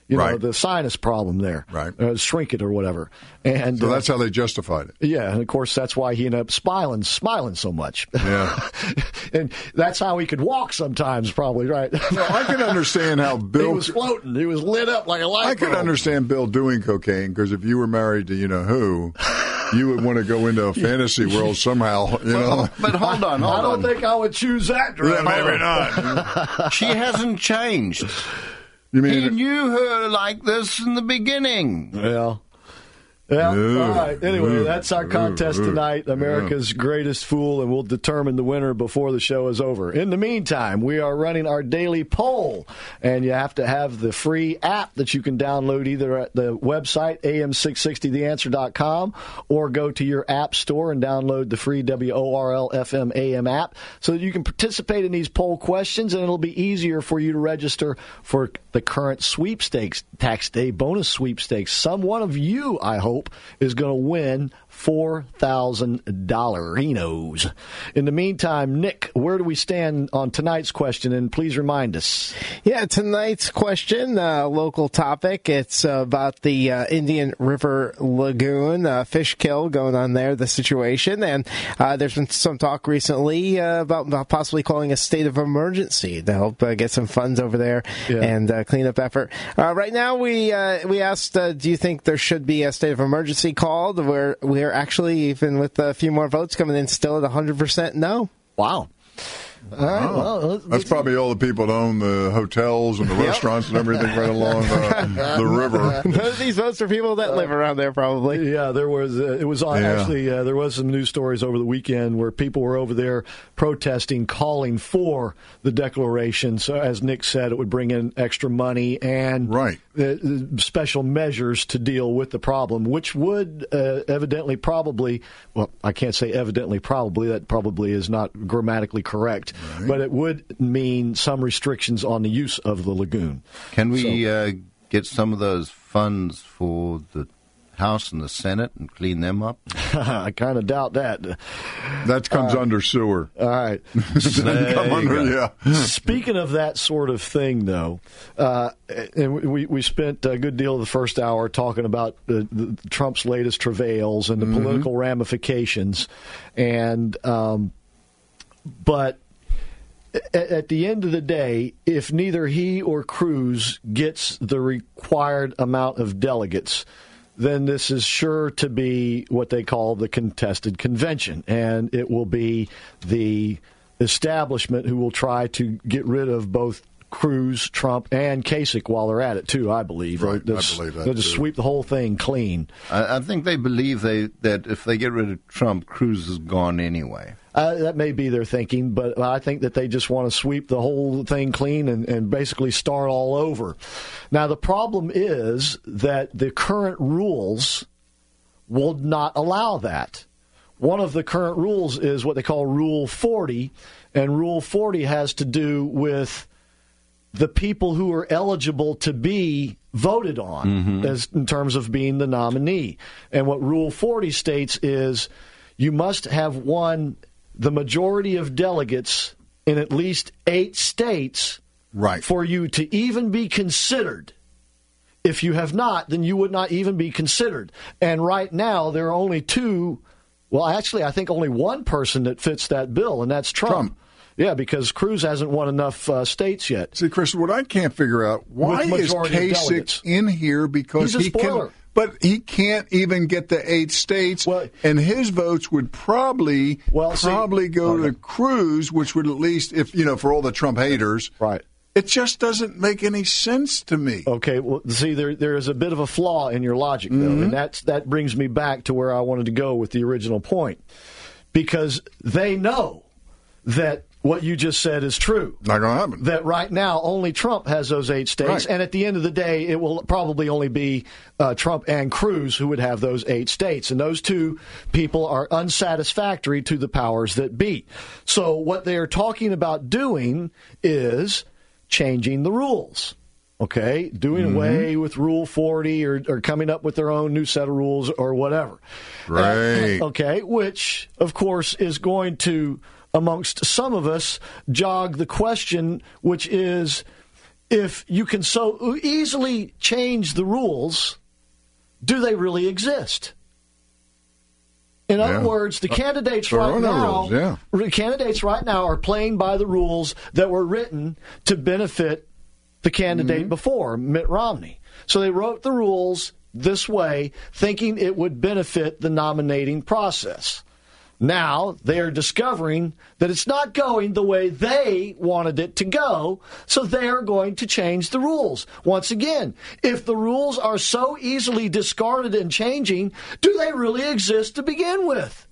you right. know, the sinus problem there, right? Uh, shrink it or whatever. And so uh, that's how they justified it. Yeah, and of course that's why he ended up smiling, smiling so much. Yeah, and that's how he could walk sometimes, probably, right? Well, I can understand how Bill he was floating. He was lit up like a light I bulb. can understand Bill doing cocaine because if you were married to you know who, you would want to go into a fantasy world somehow. You know, but hold on, hold I don't on. think I would choose that direction. Yeah, maybe not. She hasn't changed. You mean he knew her like this in the beginning. Yeah. Yeah. Ooh. All right. Anyway, Ooh. that's our contest Ooh. tonight, America's Yeah. Greatest Fool, and we'll determine the winner before the show is over. In the meantime, we are running our daily poll, and you have to have the free app that you can download either at the website, A M six sixty the answer dot com, or go to your app store and download the free W O R L F M A M app so that you can participate in these poll questions, and it'll be easier for you to register for the current sweepstakes, tax day bonus sweepstakes. Some one of you, I hope, is going to win four thousand dollarinos. In the meantime, Nick, where do we stand on tonight's question? And please remind us. Yeah, tonight's question, uh, local topic. It's uh, about the uh, Indian River Lagoon, uh, fish kill going on there, the situation. And uh, there's been some talk recently uh, about, about possibly calling a state of emergency to help uh, get some funds over there Yeah. and uh, cleanup effort. Uh, right now, we uh, we asked, uh, do you think there should be a state of emergency called? We're, we're actually, even with a few more votes coming in, still at one hundred percent no. Wow. All right. Oh. Well, let's, That's probably all the people that own the hotels and the restaurants and everything right along the, the river. These votes are people that live around there, probably. Yeah, there was. Uh, it was on, Yeah. actually. Uh, there was some news stories over the weekend where people were over there protesting, calling for the declaration. So, as Nick said, it would bring in extra money and Right. uh, special measures to deal with the problem, which would uh, evidently, probably. Well, I can't say evidently, probably. That probably is not grammatically correct. Right. But it would mean some restrictions on the use of the lagoon. Can we uh, get some of those funds for the House and the Senate and clean them up? I kind of doubt that. That comes Uh, under sewer. All right. Doesn't come under, yeah. Speaking of that sort of thing, though, uh, and we, we spent a good deal of the first hour talking about the, the, Trump's latest travails and the Mm-hmm. political ramifications. And, um, but at, at the end of the day, if neither he or Cruz gets the required amount of delegates, then this is sure to be what they call the contested convention. And it will be the establishment who will try to get rid of both Cruz, Trump, and Kasich while they're at it, too, I believe. Right, They'll, I believe that, they'll just too. sweep the whole thing clean. I, I think they believe they that if they get rid of Trump, Cruz is gone anyway. Uh, that may be their thinking, but I think that they just want to sweep the whole thing clean and, and basically start all over. Now, the problem is that the current rules will not allow that. One of the current rules is what they call Rule forty, and Rule forty has to do with the people who are eligible to be voted on Mm-hmm. as in terms of being the nominee. And what Rule forty states is you must have won the majority of delegates in at least eight states Right. for you to even be considered. If you have not, then you would not even be considered. And right now, there are only two, well, actually, I think only one person that fits that bill, and that's Trump. Trump. Yeah, because Cruz hasn't won enough uh, states yet. See, Chris, what I can't figure out, why With is majority of delegates. Kasich in here? Because He's a he spoiler. can, but he can't even get the eight states, Well- and his votes would probably Well, see- probably go Okay. to Cruz, which would at least, if you know, for all the Trump haters, Right. it just doesn't make any sense to me. Okay, well, see, there there is a bit of a flaw in your logic, though, Mm-hmm. and that's that brings me back to where I wanted to go with the original point, because they know that what you just said is true. Not going to happen. That right now only Trump has those eight states, Right. and at the end of the day, it will probably only be uh, Trump and Cruz who would have those eight states, and those two people are unsatisfactory to the powers that be. So what they are talking about doing is changing the rules. Okay, doing Mm-hmm. away with Rule forty or, or coming up with their own new set of rules or whatever. Right. Uh, okay, which, of course, is going to, amongst some of us, jog the question, which is, if you can so easily change the rules, do they really exist? In other yeah. words, the candidates there right no now, rules, yeah. the candidates right now are playing by the rules that were written to benefit the candidate mm-hmm. before, Mitt Romney. So they wrote the rules this way, thinking it would benefit the nominating process. Now they are discovering that it's not going the way they wanted it to go, so they are going to change the rules. Once again, if the rules are so easily discarded and changing, do they really exist to begin with?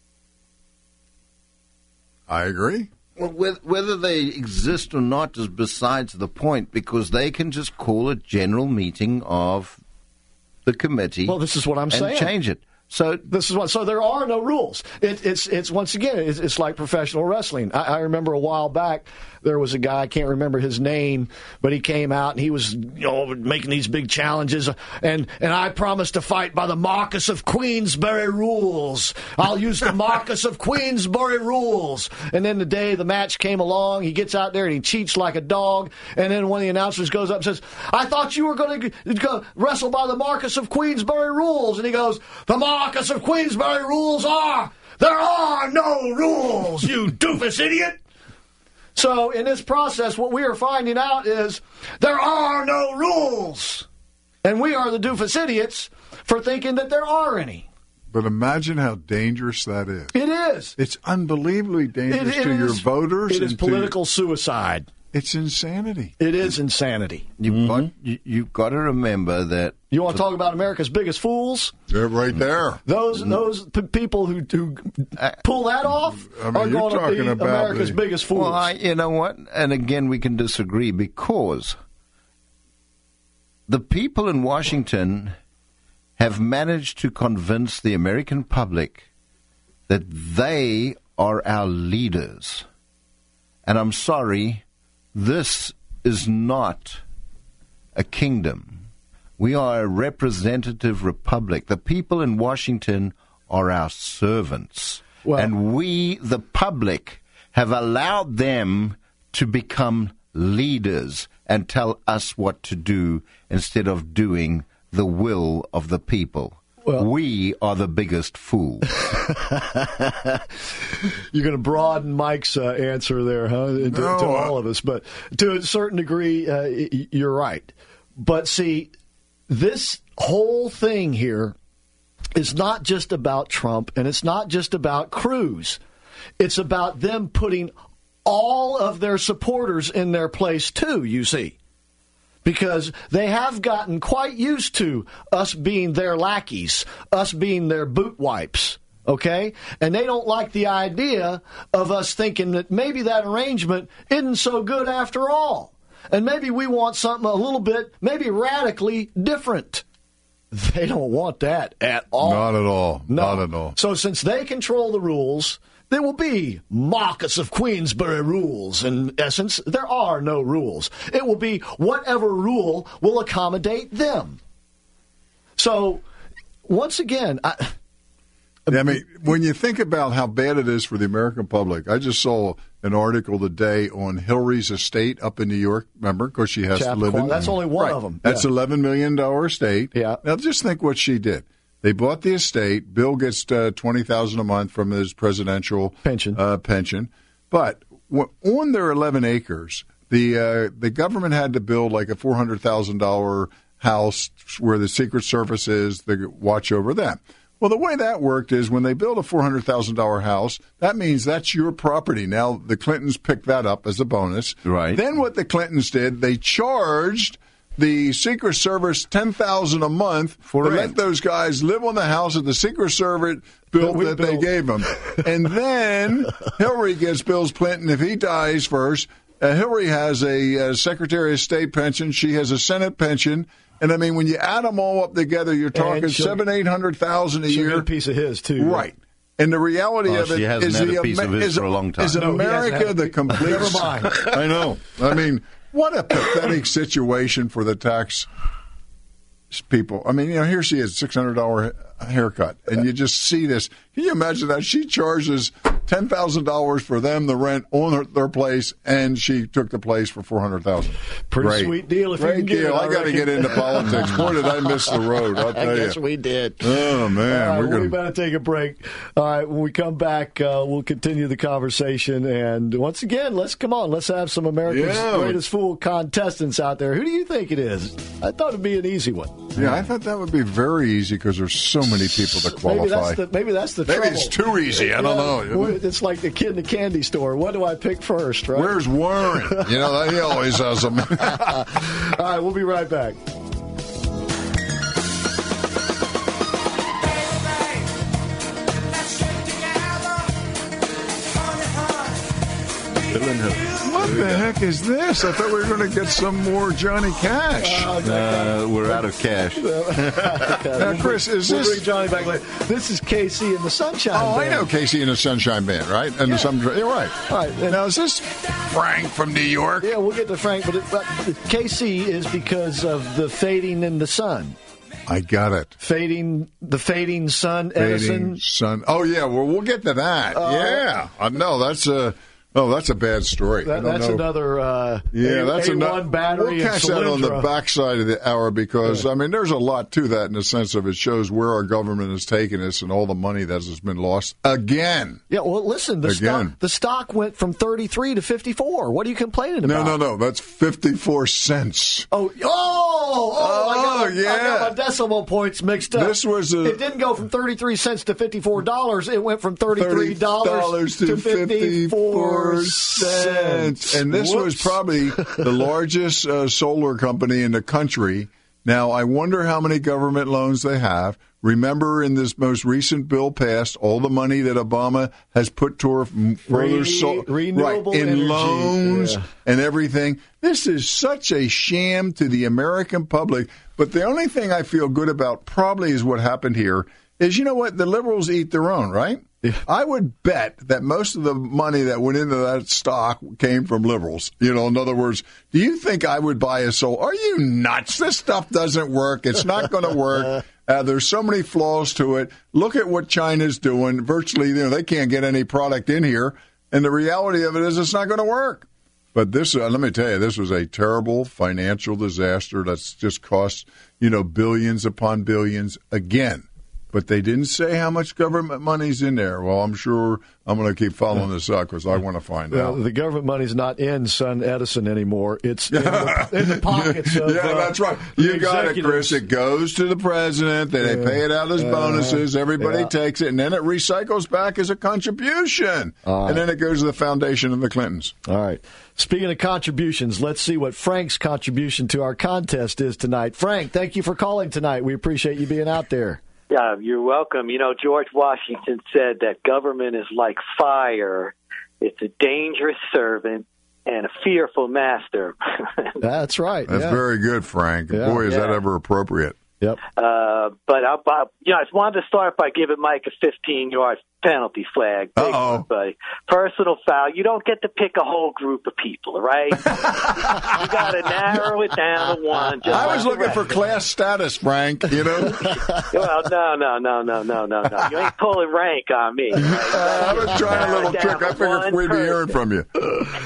I agree. Well, whether they exist or not is besides the point, because they can just call a general meeting of the committee. Well, this is what I'm and saying. change it. So this is what. So there are no rules. It, it's it's once again it's, it's like professional wrestling. I, I remember a while back there was a guy, I can't remember his name, but he came out and he was, you know, making these big challenges, and and I promised to fight by the Marcus of Queensberry rules. I'll use the Marcus of Queensberry rules. And then the day the match came along, he gets out there and he cheats like a dog. And then one of the announcers goes up and says, "I thought you were going to go wrestle by the Marcus of Queensberry rules." And he goes, "The Marcus of Queensberry rules are, there are no rules, you doofus idiot." So in this process, what we are finding out is there are no rules. And we are the doofus idiots for thinking that there are any. But imagine how dangerous that is. It is. It's unbelievably dangerous it, it to is, your voters. It is and political to, suicide. It's insanity. It is insanity. You've, mm-hmm. got, you, you've got to remember that... You want to talk about America's biggest fools? They're right there. Those those p- people who, who pull that off I mean, are you're going talking to be about America's the, biggest fools. Well, I, you know what? And again, we can disagree, because the people in Washington have managed to convince the American public that they are our leaders. And I'm sorry, this is not a kingdom. We are a representative republic. The people in Washington are our servants. Well, and we, the public, have allowed them to become leaders and tell us what to do instead of doing the will of the people. Well, we are the biggest fools. You're going to broaden Mike's uh, answer there, huh, to, no, to all of us. But to a certain degree, uh, you're right. But see, this whole thing here is not just about Trump, and it's not just about Cruz. It's about them putting all of their supporters in their place, too, you see. Because they have gotten quite used to us being their lackeys, us being their boot wipes, okay? And they don't like the idea of us thinking that maybe that arrangement isn't so good after all. And maybe we want something a little bit, maybe radically different. They don't want that at all. Not at all. No. Not at all. So since they control the rules, there will be Marcus of Queensberry rules. In essence, there are no rules. It will be whatever rule will accommodate them. So, once again, I... Yeah, I mean, when you think about how bad it is for the American public, I just saw an article today on Hillary's estate up in New York. Remember, because she has Chappaqua, to live in. That's only one right. of them. That's yeah. eleven million dollars estate. Yeah. Now, just think what she did. They bought the estate. Bill gets uh, twenty thousand dollars a month from his presidential pension. Uh, pension, but w- on their eleven acres, the uh, the government had to build like a four hundred thousand dollars house where the Secret Service is to watch over that. Well, the way that worked is when they build a four hundred thousand dollars house, that means that's your property. Now, the Clintons picked that up as a bonus. Right. Then what the Clintons did, they charged the Secret Service ten thousand dollars a month For to rent. let those guys live on the house that the Secret Service built that, that they gave them. And then Hillary gets Bill Clinton if he dies first. Uh, Hillary has a uh, Secretary of State pension. She has a Senate pension. And I mean, when you add them all up together, you're talking seven, eight hundred thousand a she'll year. get a piece of his too, right? And the reality oh, of it she hasn't is had the a piece of his is, for a long time. is No, America the complete? Never mind. I know. I mean, what a pathetic situation for the tax people. I mean, you know, here she is, six hundred dollars haircut, and you just see this Can you imagine that? She charges ten thousand dollars for them, the rent on her, their place, and she took the place for four hundred thousand dollars. Pretty Great. sweet deal if Great you can get deal. it, I, I got to reckon. get into politics. Boy, did I miss the road. I'll tell I guess you. we did. Oh, man. All right, we're well, we gonna... better take a break. All right, when we come back, uh, we'll continue the conversation. And once again, let's come on. Let's have some America's Yeah. Greatest Fool contestants out there. Who do you think it is? I thought it'd be an easy one. Yeah, I thought that would be very easy because there's so many people that qualify. Maybe that's the, maybe that's the Maybe trouble. it's too easy. I don't Yeah, know. It's like the kid in the candy store. What do I pick first, right? Where's Warren? You know, he always has them. All right, we'll be right back. What the heck is this? I thought we were going to get some more Johnny Cash. Uh, we're out of cash. Now, Chris, is we'll this... bring Johnny back later. This is K C and the Sunshine Oh, Band. I know Casey and the Sunshine Band, right? And Yeah. the Sun... You're right. All right. And Now, is this Frank from New York? yeah, we'll get to Frank, but, it, but K C is because of the fading in the sun. I got it. Fading, the fading sun, Fading Edison. sun. Oh, yeah. Well, we'll get to that. Uh, yeah. I know. That's a... Oh, that's a bad story. I That, don't that's know. another uh, Yeah, A, that's A one another battery. We'll and catch that on the Solyndra. backside of the hour because I mean, there's a lot to that in the sense of it shows where our government has taken us and all the money that has been lost again. Yeah, well, listen, the Again. stock, the stock went from thirty-three to fifty-four. What are you complaining No, about? no, no. That's fifty-four cents. Oh, oh, oh, I, got Oh, my, I yeah. got my decimal points mixed up. This was a- it didn't go from thirty-three cents to fifty-four dollars. It went from thirty-three dollars to to fifty-four fifty-four cents. And this was Whoops. probably the largest uh, solar company in the country. Now, I wonder how many government loans they have. Remember, in this most recent bill passed, all the money that Obama has put toward further Re- so- renewable right, in energy. loans Yeah. and everything. This is such a sham to the American public. But the only thing I feel good about probably is what happened here is, you know what? The liberals eat their own, right? Yeah. I would bet that most of the money that went into that stock came from liberals. You know, in other words, do you think I would buy a soul? Are you nuts? This stuff doesn't work. It's not going to work. Uh, there's so many flaws to it. Look at what China's doing. Virtually, you know, they can't get any product in here. And the reality of it is it's not going to work. But this, uh, let me tell you, this was a terrible financial disaster that's just cost, you know, billions upon billions again. But they didn't say how much government money's in there. Well, I'm sure I'm going to keep following this up because I want to find Well, out. the government money's not in Son Edison anymore. It's in the, in the pockets of yeah, uh, that's right. the You got it, executives. Chris. It goes to the president. They, they Yeah. pay it out as bonuses. Everybody yeah. takes it, and then it recycles back as a contribution. All right. And then it goes to the foundation of the Clintons. All right. Speaking of contributions, let's see what Frank's contribution to our contest is tonight. Frank, thank you for calling tonight. We appreciate you being out there. Yeah, you're welcome. You know, George Washington said that government is like fire. It's a dangerous servant and a fearful master. That's right. That's yeah. very good, Frank. Yeah. Boy, is that Yeah. ever appropriate. Yep. Uh, but I, I, you know, I just wanted to start by giving Mike a fifteen-yard penalty flag. Big Uh-oh. one, buddy. Personal foul. You don't get to pick a whole group of people, right? You got to narrow it down to one. Just I like was the looking rest for of them. class status, Frank, you know. Well, no, no, no, no, no, no, no. You ain't pulling rank on me. Right? Uh, I was trying a little Down trick. to I figured one we'd be person. hearing from you.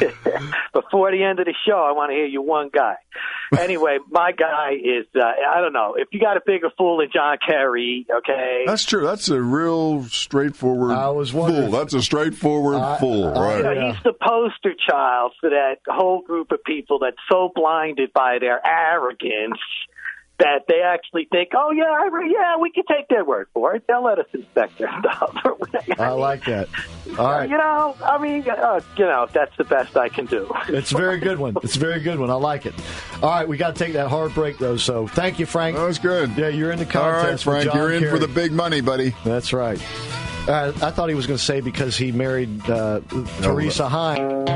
Before the end of the show, I want to hear you one guy. Anyway, my guy is, uh, I don't know, if you got a bigger fool than John Kerry, okay? That's true. That's a real straightforward I was wondering- fool. That's a straightforward I- fool, I- right? You know, Yeah. he's the poster child for that whole group of people that's so blinded by their arrogance that they actually think, oh, yeah, I re- yeah, we can take their word for it. They'll let us inspect their stuff. I like that. All right. You know, I mean, uh, you know, that's the best I can do. It's a very good one. It's a very good one. I like it. All right, we got to take that hard break, though, so thank you, Frank. That was good. Yeah, you're in the All contest right, with Frank, John you're in for Kerry. the big money, buddy. That's right. Uh, I thought he was going to say because he married uh, Teresa Hine.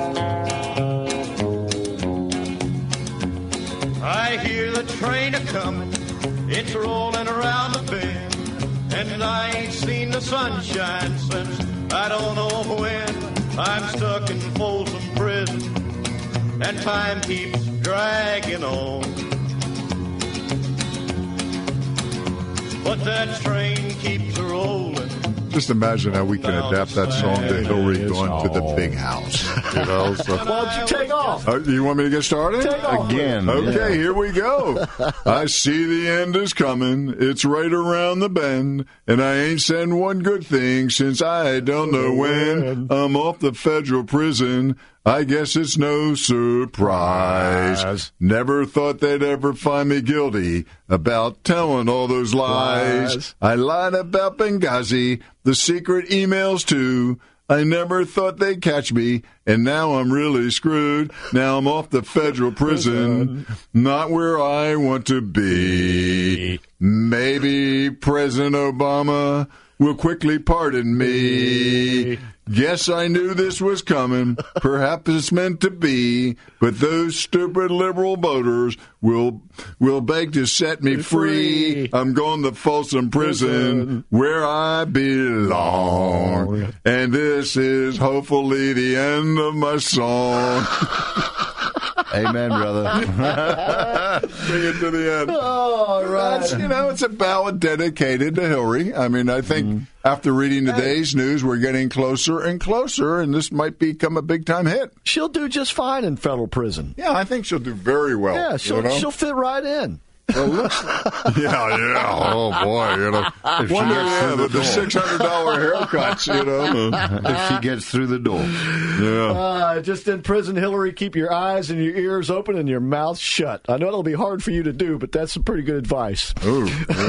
I hear the train a-comin', it's rolling around the bend, and I ain't seen the sunshine since I don't know when. I'm stuck in Folsom Prison, and time keeps dragging on. But that train keeps rolling Just imagine how we can adapt that song to Hillary going to the big house. You know, so. Why don't you take off? Uh, you want me to get started? Take off. Again. Okay, Yeah. here we go. I see the end is coming. It's right around the bend. And I ain't said one good thing since I don't know when. I'm off the federal prison. I guess it's no surprise. Never thought they'd ever find me guilty about telling all those lies. Lies. I lied about Benghazi, the secret emails too. I never thought they'd catch me, and now I'm really screwed. Now I'm off the federal prison, not where I want to be. Maybe President Obama will quickly pardon me. Guess I knew this was coming. Perhaps it's meant to be. But those stupid liberal voters will will beg to set me free. I'm going to Folsom Prison where I belong. And this is hopefully the end of my song. Amen, brother. Bring it to the end. Oh, all right. That's, you know, it's a ballad dedicated to Hillary. I mean, I think mm. after reading today's news, we're getting closer and closer, and this might become a big-time hit. She'll do just fine in federal prison. Yeah, I think she'll do very well. Yeah, she'll, you know? she'll fit right in. Well, looks, yeah, yeah. Oh boy, you know. If she Wonder, gets yeah, the, the six hundred dollar haircuts, you know. If she gets through the door, yeah. Uh, just in prison, Hillary, keep your eyes and your ears open and your mouth shut. I know it'll be hard for you to do, but that's some pretty good advice. Ooh.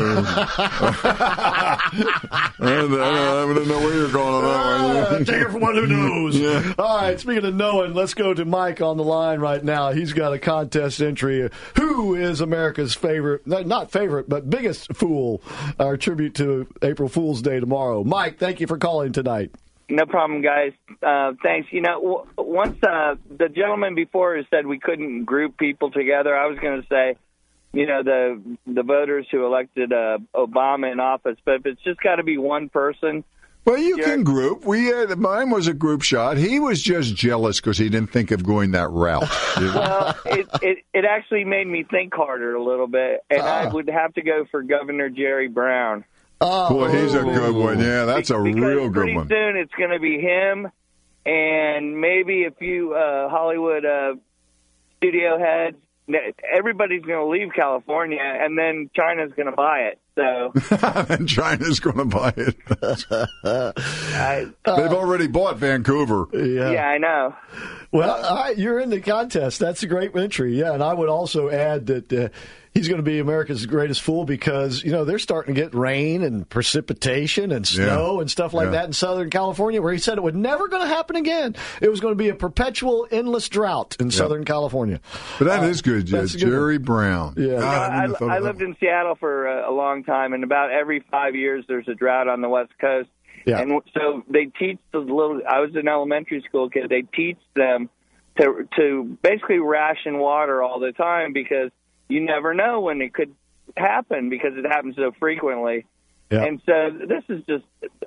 I don't know where you're going on that one. Uh, take it from one who knows. Yeah. All right, speaking of knowing, let's go to Mike on the line right now. He's got a contest entry. Who is America's favorite, not favorite, but biggest fool? Our tribute to April Fool's Day tomorrow. Mike, thank you for calling tonight. No problem, guys. Uh, thanks. You know, w- once uh, the gentleman before said we couldn't group people together, I was going to say, you know, the the voters who elected uh, Obama in office, but if it's just got to be one person. Well, you Jared, can group. We had, mine was a group shot. He was just jealous because he didn't think of going that route. You know? Well, it, it it actually made me think harder a little bit, and uh. I would have to go for Governor Jerry Brown. Oh, boy, he's a good one. Yeah, that's a because real good pretty one. Soon it's going to be him, and maybe a few uh, Hollywood uh, studio heads. Everybody's going to leave California, and then China's going to buy it. So, and China's going to buy it. I, uh, They've already bought Vancouver. Yeah, yeah, I know. Well, all right, you're in the contest. That's a great entry. Yeah, and I would also add that uh, he's going to be America's greatest fool because, you know, they're starting to get rain and precipitation and snow yeah. and stuff like yeah. that in Southern California, where he said it was never going to happen again. It was going to be a perpetual, endless drought in yep. Southern California. But that uh, is good, yeah. Jerry good Brown. Yeah. God, you know, I, I lived in Seattle for a, a long time, and about every five years there's a drought on the West Coast. Yeah. And so they teach the little, I was an elementary school kid, they teach them to to basically ration water all the time because you never know when it could happen because it happens so frequently. Yeah. And so this is just,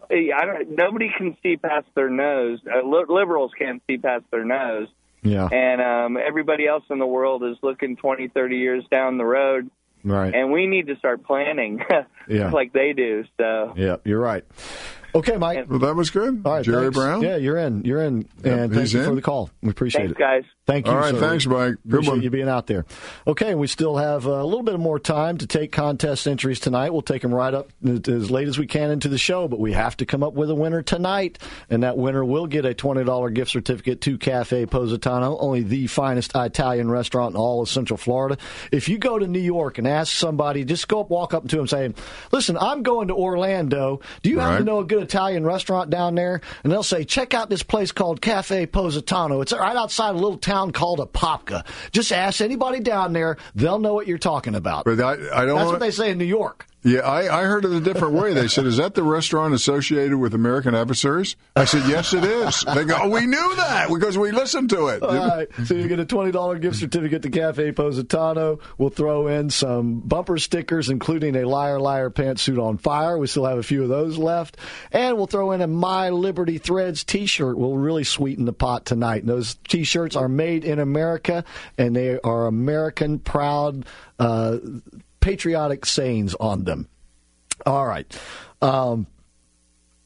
I don't, nobody can see past their nose. Uh, li- liberals can't see past their nose. Yeah. And um, everybody else in the world is looking twenty, thirty years down the road. Right. And we need to start planning yeah. like they do. So yeah, you're right. Okay, Mike. Well, that was good. All right, Jerry thanks. Brown? Yeah, you're in. You're in. Yep, and thank you in. for the call. We appreciate thanks, it. guys. Thank you. All right, sir. thanks, Mike. Good Appreciate one. you being out there. Okay, we still have a little bit more time to take contest entries tonight. We'll take them right up as late as we can into the show, but we have to come up with a winner tonight, and that winner will get a twenty dollars gift certificate to Cafe Positano, only the finest Italian restaurant in all of Central Florida. If you go to New York and ask somebody, just go up, walk up to them saying, listen, I'm going to Orlando. Do you right. happen to know a good Italian restaurant down there? And they'll say, check out this place called Cafe Positano. It's right outside a little town called Apopka. Just ask anybody down there. They'll know what you're talking about. But I, I don't That's wanna... what they say in New York. Yeah, I, I heard it a different way. They said, is that the restaurant associated with American Adversaries? I said, yes, it is. They go, oh, we knew that because we listened to it. All right, so you get a twenty dollars gift certificate to Cafe Positano. We'll throw in some bumper stickers, including a Liar Liar Pantsuit on Fire. We still have a few of those left. And we'll throw in a My Liberty Threads T-shirt. We'll really sweeten the pot tonight. And those T-shirts are made in America, and they are American proud uh patriotic sayings on them. All right. Um,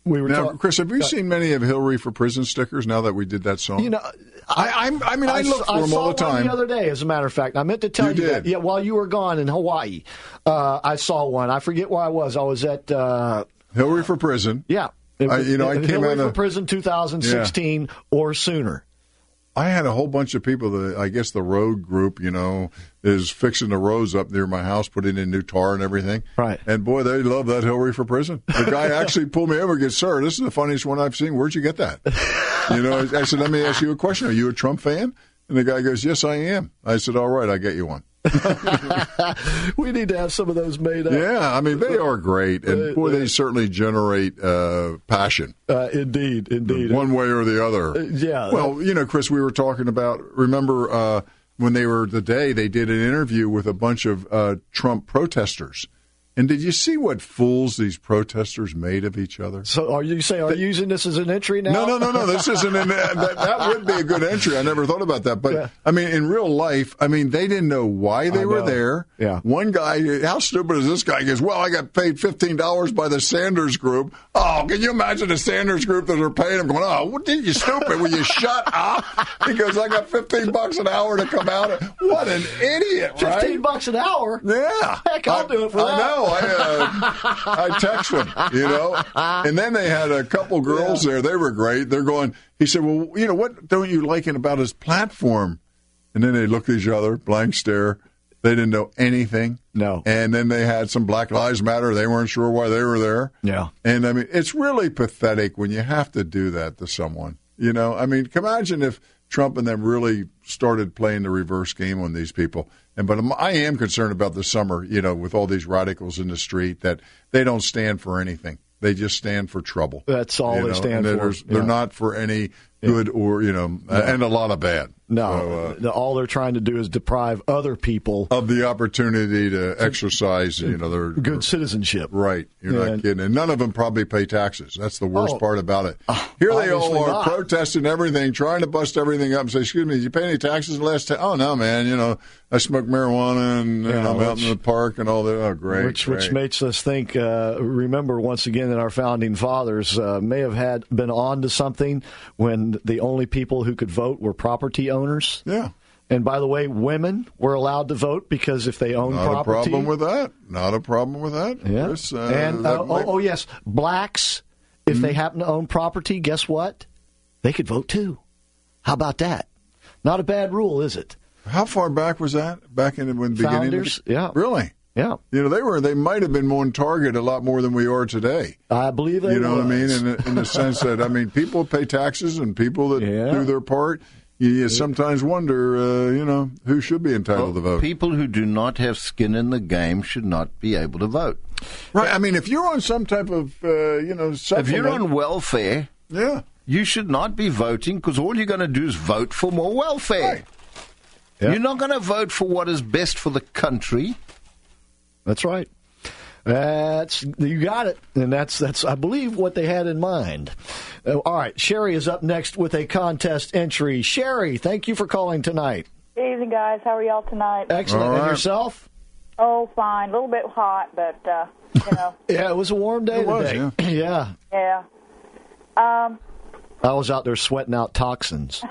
we were now, talking. Chris, have you uh, seen many of Hillary for Prison stickers now that we did that song? You know, I, I'm, I mean, I, I look for I them saw all the one time. the other day, as a matter of fact. I meant to tell You you, that. did? Yeah, while you were gone in Hawaii, uh, I saw one. I forget where I was. I was at uh, Hillary for Prison. Yeah, I, you know, I came Hillary out for of Prison twenty sixteen yeah. or sooner. I had a whole bunch of people that I guess the road group, you know, is fixing the roads up near my house, putting in new tar and everything. Right. And boy, they love that Hillary for Prison. The guy actually pulled me over and goes, "Sir, this is the funniest one I've seen. Where'd you get that?" You know, I said, "Let me ask you a question. Are you a Trump fan?" And the guy goes, "Yes, I am." I said, "All right, I'll get you one." We need to have some of those made up. Yeah, I mean, they are great. And boy, they certainly generate uh, passion. Uh, indeed, indeed. One way or the other. Uh, yeah. Well, you know, Chris, we were talking about, remember uh, when they were, the day they did an interview with a bunch of uh, Trump protesters. And did you see what fools these protesters made of each other? So are you saying, are you using this as an entry now? No, no, no, no. This isn't an, that, that would be a good entry. I never thought about that. But, yeah. I mean, in real life, I mean, they didn't know why they were there. Yeah. One guy, how stupid is this guy? He goes, well, I got paid fifteen dollars by the Sanders Group. Oh, can you imagine the Sanders Group that are paying him going, oh, what did you stupid? Will you shut up? He goes, I got fifteen bucks an hour to come out. What an idiot, right? fifteen bucks an hour? Yeah. Heck, I'll I, do it for I that. know. I, uh, I text them, you know. And then they had a couple girls yeah. there. They were great. They're going, he said, well, you know, what don't you like about his platform? And then they looked at each other, blank stare. They didn't know anything. No. And then they had some Black Lives Matter. They weren't sure why they were there. Yeah. And, I mean, it's really pathetic when you have to do that to someone. You know, I mean, imagine if Trump and them really started playing the reverse game on these people. And but I am concerned about the summer, you know, with all these radicals in the street that they don't stand for anything. They just stand for trouble. That's all you they know? stand and for. They're yeah. not for any good yeah. or, you know, no. and a lot of bad. No, so, uh, all they're trying to do is deprive other people of the opportunity to exercise, you know, their good their, citizenship. Right, you're yeah. not kidding. And none of them probably pay taxes. That's the worst oh, part about it. Uh, Here they all are not. protesting everything, trying to bust everything up and say, "Excuse me, did you pay any taxes in the last?" T-? Oh no, man. You know, I smoke marijuana and you yeah, know, I'm which, out in the park and all that. Oh, great. Which great. which makes us think. Uh, remember, once again, that our founding fathers uh, may have had been on to something when the only people who could vote were property owners. Yeah. And by the way, women were allowed to vote because if they own Not property. Not a problem with that. Not a problem with that. Yeah. Chris, uh, and that uh, might... oh, oh, yes, blacks, if mm-hmm. they happen to own property, guess what? They could vote too. How about that? Not a bad rule, is it? How far back was that? Back in when the Founders, beginning? yeah. Really? Yeah. You know, they were. They might have been more on target a lot more than we are today. I believe they You know was. what I mean? In, in the sense that, I mean, people pay taxes and people that yeah. do their part. You, you sometimes wonder, uh, you know, who should be entitled well, to vote. People who do not have skin in the game should not be able to vote. Right. I mean, if you're on some type of, uh, you know, supplement, if you're on welfare, yeah, you should not be voting because all you're going to do is vote for more welfare. Right. Yeah. You're not going to vote for what is best for the country. That's right. That's you got it, and that's that's I believe what they had in mind. Uh, all right, Sherry is up next with a contest entry. Sherry, thank you for calling tonight. Good evening, guys. How are y'all tonight? Excellent. Right. And yourself? Oh, fine. A little bit hot, but uh, you know. Yeah, it was a warm day it was, today. Yeah. yeah. Yeah. Um. I was out there sweating out toxins.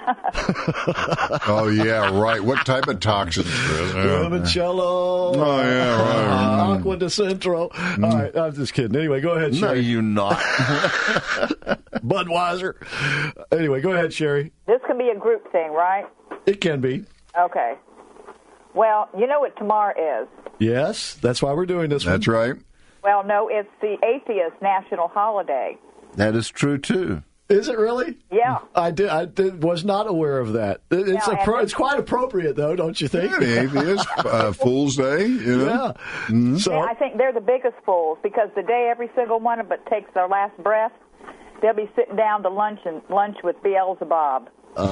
Oh, yeah, right. What type of toxins, Chris? Limoncello. Oh, yeah, right. Aqua de Centro. Mm. All right, I'm just kidding. Anyway, go ahead, Sherry. No, you're not. Budweiser. Anyway, go ahead, Sherry. This can be a group thing, right? It can be. Okay. Well, you know what tomorrow is? Yes, that's why we're doing this That's one. right. Well, no, it's the Atheist National Holiday. That is true, too. Is it really? Yeah. I did. I did, was not aware of that. It, it's Yeah, appro- and- it's quite appropriate, though, don't you think? Yeah, the atheist, uh, Fool's Day, you know? Yeah. Mm-hmm. So, Yeah, I think they're the biggest fools because the day every single one of it takes their last breath, they'll be sitting down to lunch and lunch with Beelzebub.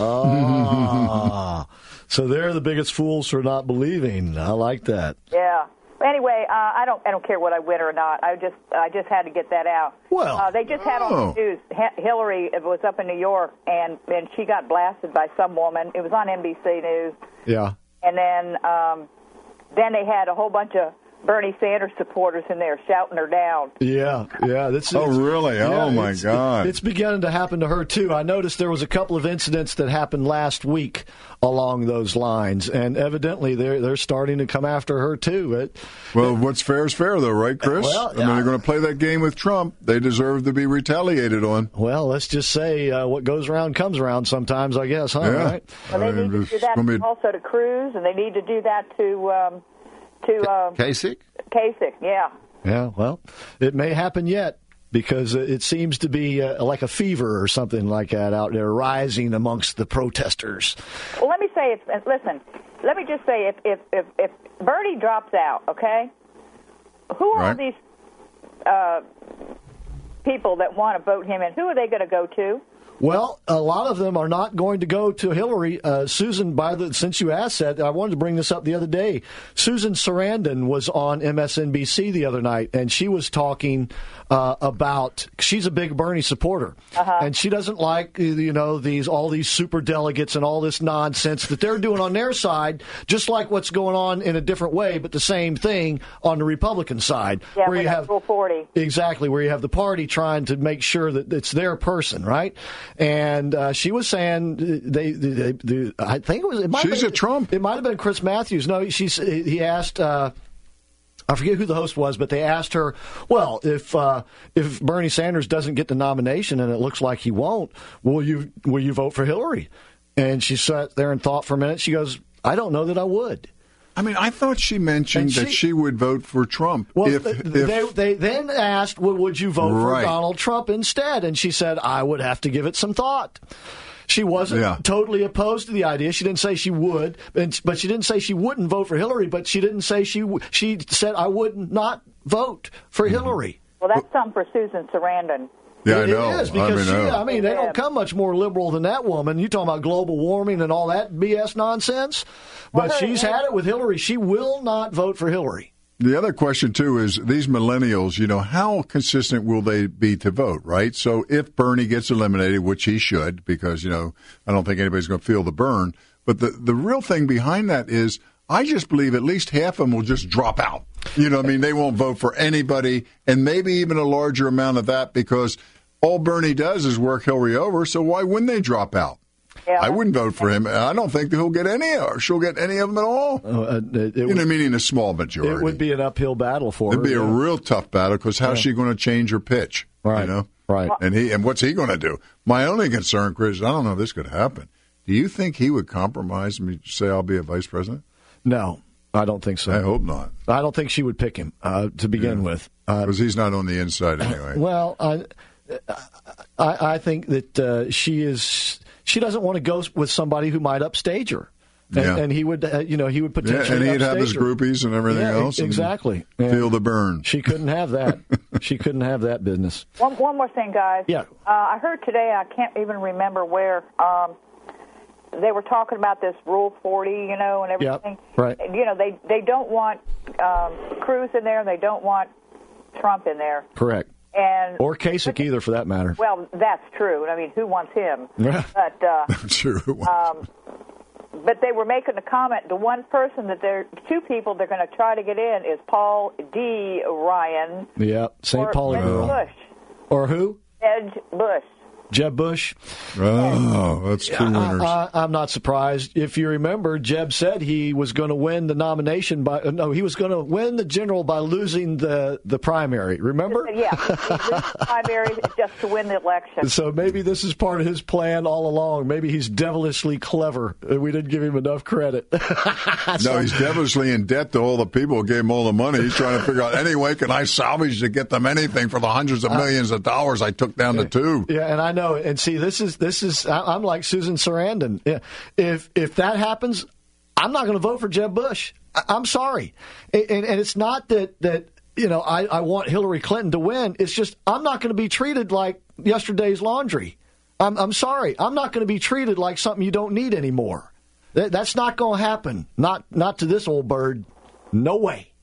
ah, so they're the biggest fools for not believing. I like that. Yeah. Anyway, uh, I don't. I don't care what I win or not. I just. I just had to get that out. Well, uh, they just had on oh. the news. H- Hillary was up in New York, and and she got blasted by some woman. It was on N B C News. Yeah. And then, um, then they had a whole bunch of Bernie Sanders supporters in there shouting her down. Yeah, yeah. That's, oh, really? Yeah, oh, my it's, God. It's beginning to happen to her, too. I noticed there was a couple of incidents that happened last week along those lines, and evidently they're they're starting to come after her, too. It, well, what's fair is fair, though, right, Chris? Well, I mean, they're going to play that game with Trump. They deserve to be retaliated on. Well, let's just say uh, what goes around comes around sometimes, I guess, huh? Yeah. Right? Well, they I mean, need to do that be... also to Cruz, and they need to do that to um, to uh, Kasich. Kasich, yeah. Yeah, well, it may happen yet because it seems to be uh, like a fever or something like that out there rising amongst the protesters. Well, let me say, if, listen, let me just say, if if if, if Bernie drops out, okay, who are right. these uh, people that want to vote him in? Who are they going to go to? Well, a lot of them are not going to go to Hillary. Uh, Susan, by the since you asked that, I wanted to bring this up the other day. Susan Sarandon was on M S N B C the other night, and she was talking uh, about she's a big Bernie supporter, uh-huh. and she doesn't like you know these all these super delegates and all this nonsense that they're doing on their side, just like what's going on in a different way, but the same thing on the Republican side, yeah, where you have Rule forty. Exactly, where you have the party trying to make sure that it's their person, right? And uh, she was saying they, they, they, I think it was. It might She's been, a Trump. It might have been Chris Matthews. No, she's. He asked. Uh, I forget who the host was, but they asked her, well, if uh, if Bernie Sanders doesn't get the nomination, and it looks like he won't, will you will you vote for Hillary? And she sat there and thought for a minute. She goes, I don't know that I would. I mean, I thought she mentioned she, that she would vote for Trump. Well, if, they, if, they then asked, well, would you vote right. for Donald Trump instead? And she said, I would have to give it some thought. She wasn't yeah. totally opposed to the idea. She didn't say she would, but she didn't say she wouldn't vote for Hillary, but she didn't say she she said, I would not vote for mm-hmm. Hillary. Well, that's something for Susan Sarandon. Yeah, I it know. is because I mean, she, no. I mean, they don't come much more liberal than that woman. You talking about global warming and all that B S nonsense, but well, she's had it with Hillary. She will not vote for Hillary. The other question, too, is these millennials, you know, how consistent will they be to vote, right? So if Bernie gets eliminated, which he should, because, you know, I don't think anybody's going to feel the burn. But the, the real thing behind that is I just believe at least half of them will just drop out. You know, I mean, they won't vote for anybody, and maybe even a larger amount of that because all Bernie does is work Hillary over, so why wouldn't they drop out? Yeah. I wouldn't vote for him. I don't think that he'll get any, or she'll get any of them at all. Uh, it, it you would, know, meaning a small majority. It would be an uphill battle for It'd her. It'd be yeah. a real tough battle because how's yeah. she going to change her pitch? Right. You know? Right. And he and what's he going to do? My only concern, Chris, I don't know if this could happen. Do you think he would compromise and say, I'll be a vice president? No, I don't think so. I hope not. I don't think she would pick him uh, to begin yeah. with. Because uh, he's not on the inside anyway. Well, I, I, I think that uh, she is. She doesn't want to go with somebody who might upstage her, and, yeah. and he would, uh, you know, he would potentially. Yeah, and he'd have his her. groupies and everything yeah, else. Exactly. And feel the burn. She couldn't have that. She couldn't have that business. One, one more thing, guys. Yeah. Uh, I heard today. I can't even remember where. Um, they were talking about this Rule forty, you know, and everything. Yep, right. You know, they they don't want um, Cruz in there, and they don't want Trump in there. Correct. And or Kasich either, for that matter. Well, that's true. I mean, who wants him? but uh, true. Um, but they were making a comment. The one person that they're two people they're going to try to get in is Paul D. Ryan. Yeah, Saint Paul girl. Bush. Or who? Jeb Bush. Jeb Bush. Oh, that's two winners. I, I, I'm not surprised. If you remember, Jeb said he was going to win the nomination by no, he was going to win the general by losing the, the primary. Remember? Yeah, he loses the primary just to win the election. So maybe this is part of his plan all along. Maybe he's devilishly clever. We didn't give him enough credit. so, no, he's devilishly in debt to all the people who gave him all the money. He's trying to figure out any way can I salvage to get them anything for the hundreds of millions of dollars I took down to two. Yeah, and I know, and see, this is this is. I'm like Susan Sarandon. If if that happens, I'm not going to vote for Jeb Bush. I'm sorry, and, and it's not that that you know I, I want Hillary Clinton to win. It's just I'm not going to be treated like yesterday's laundry. I'm I'm sorry. I'm not going to be treated like something you don't need anymore. That, that's not going to happen. Not not to this old bird. No way.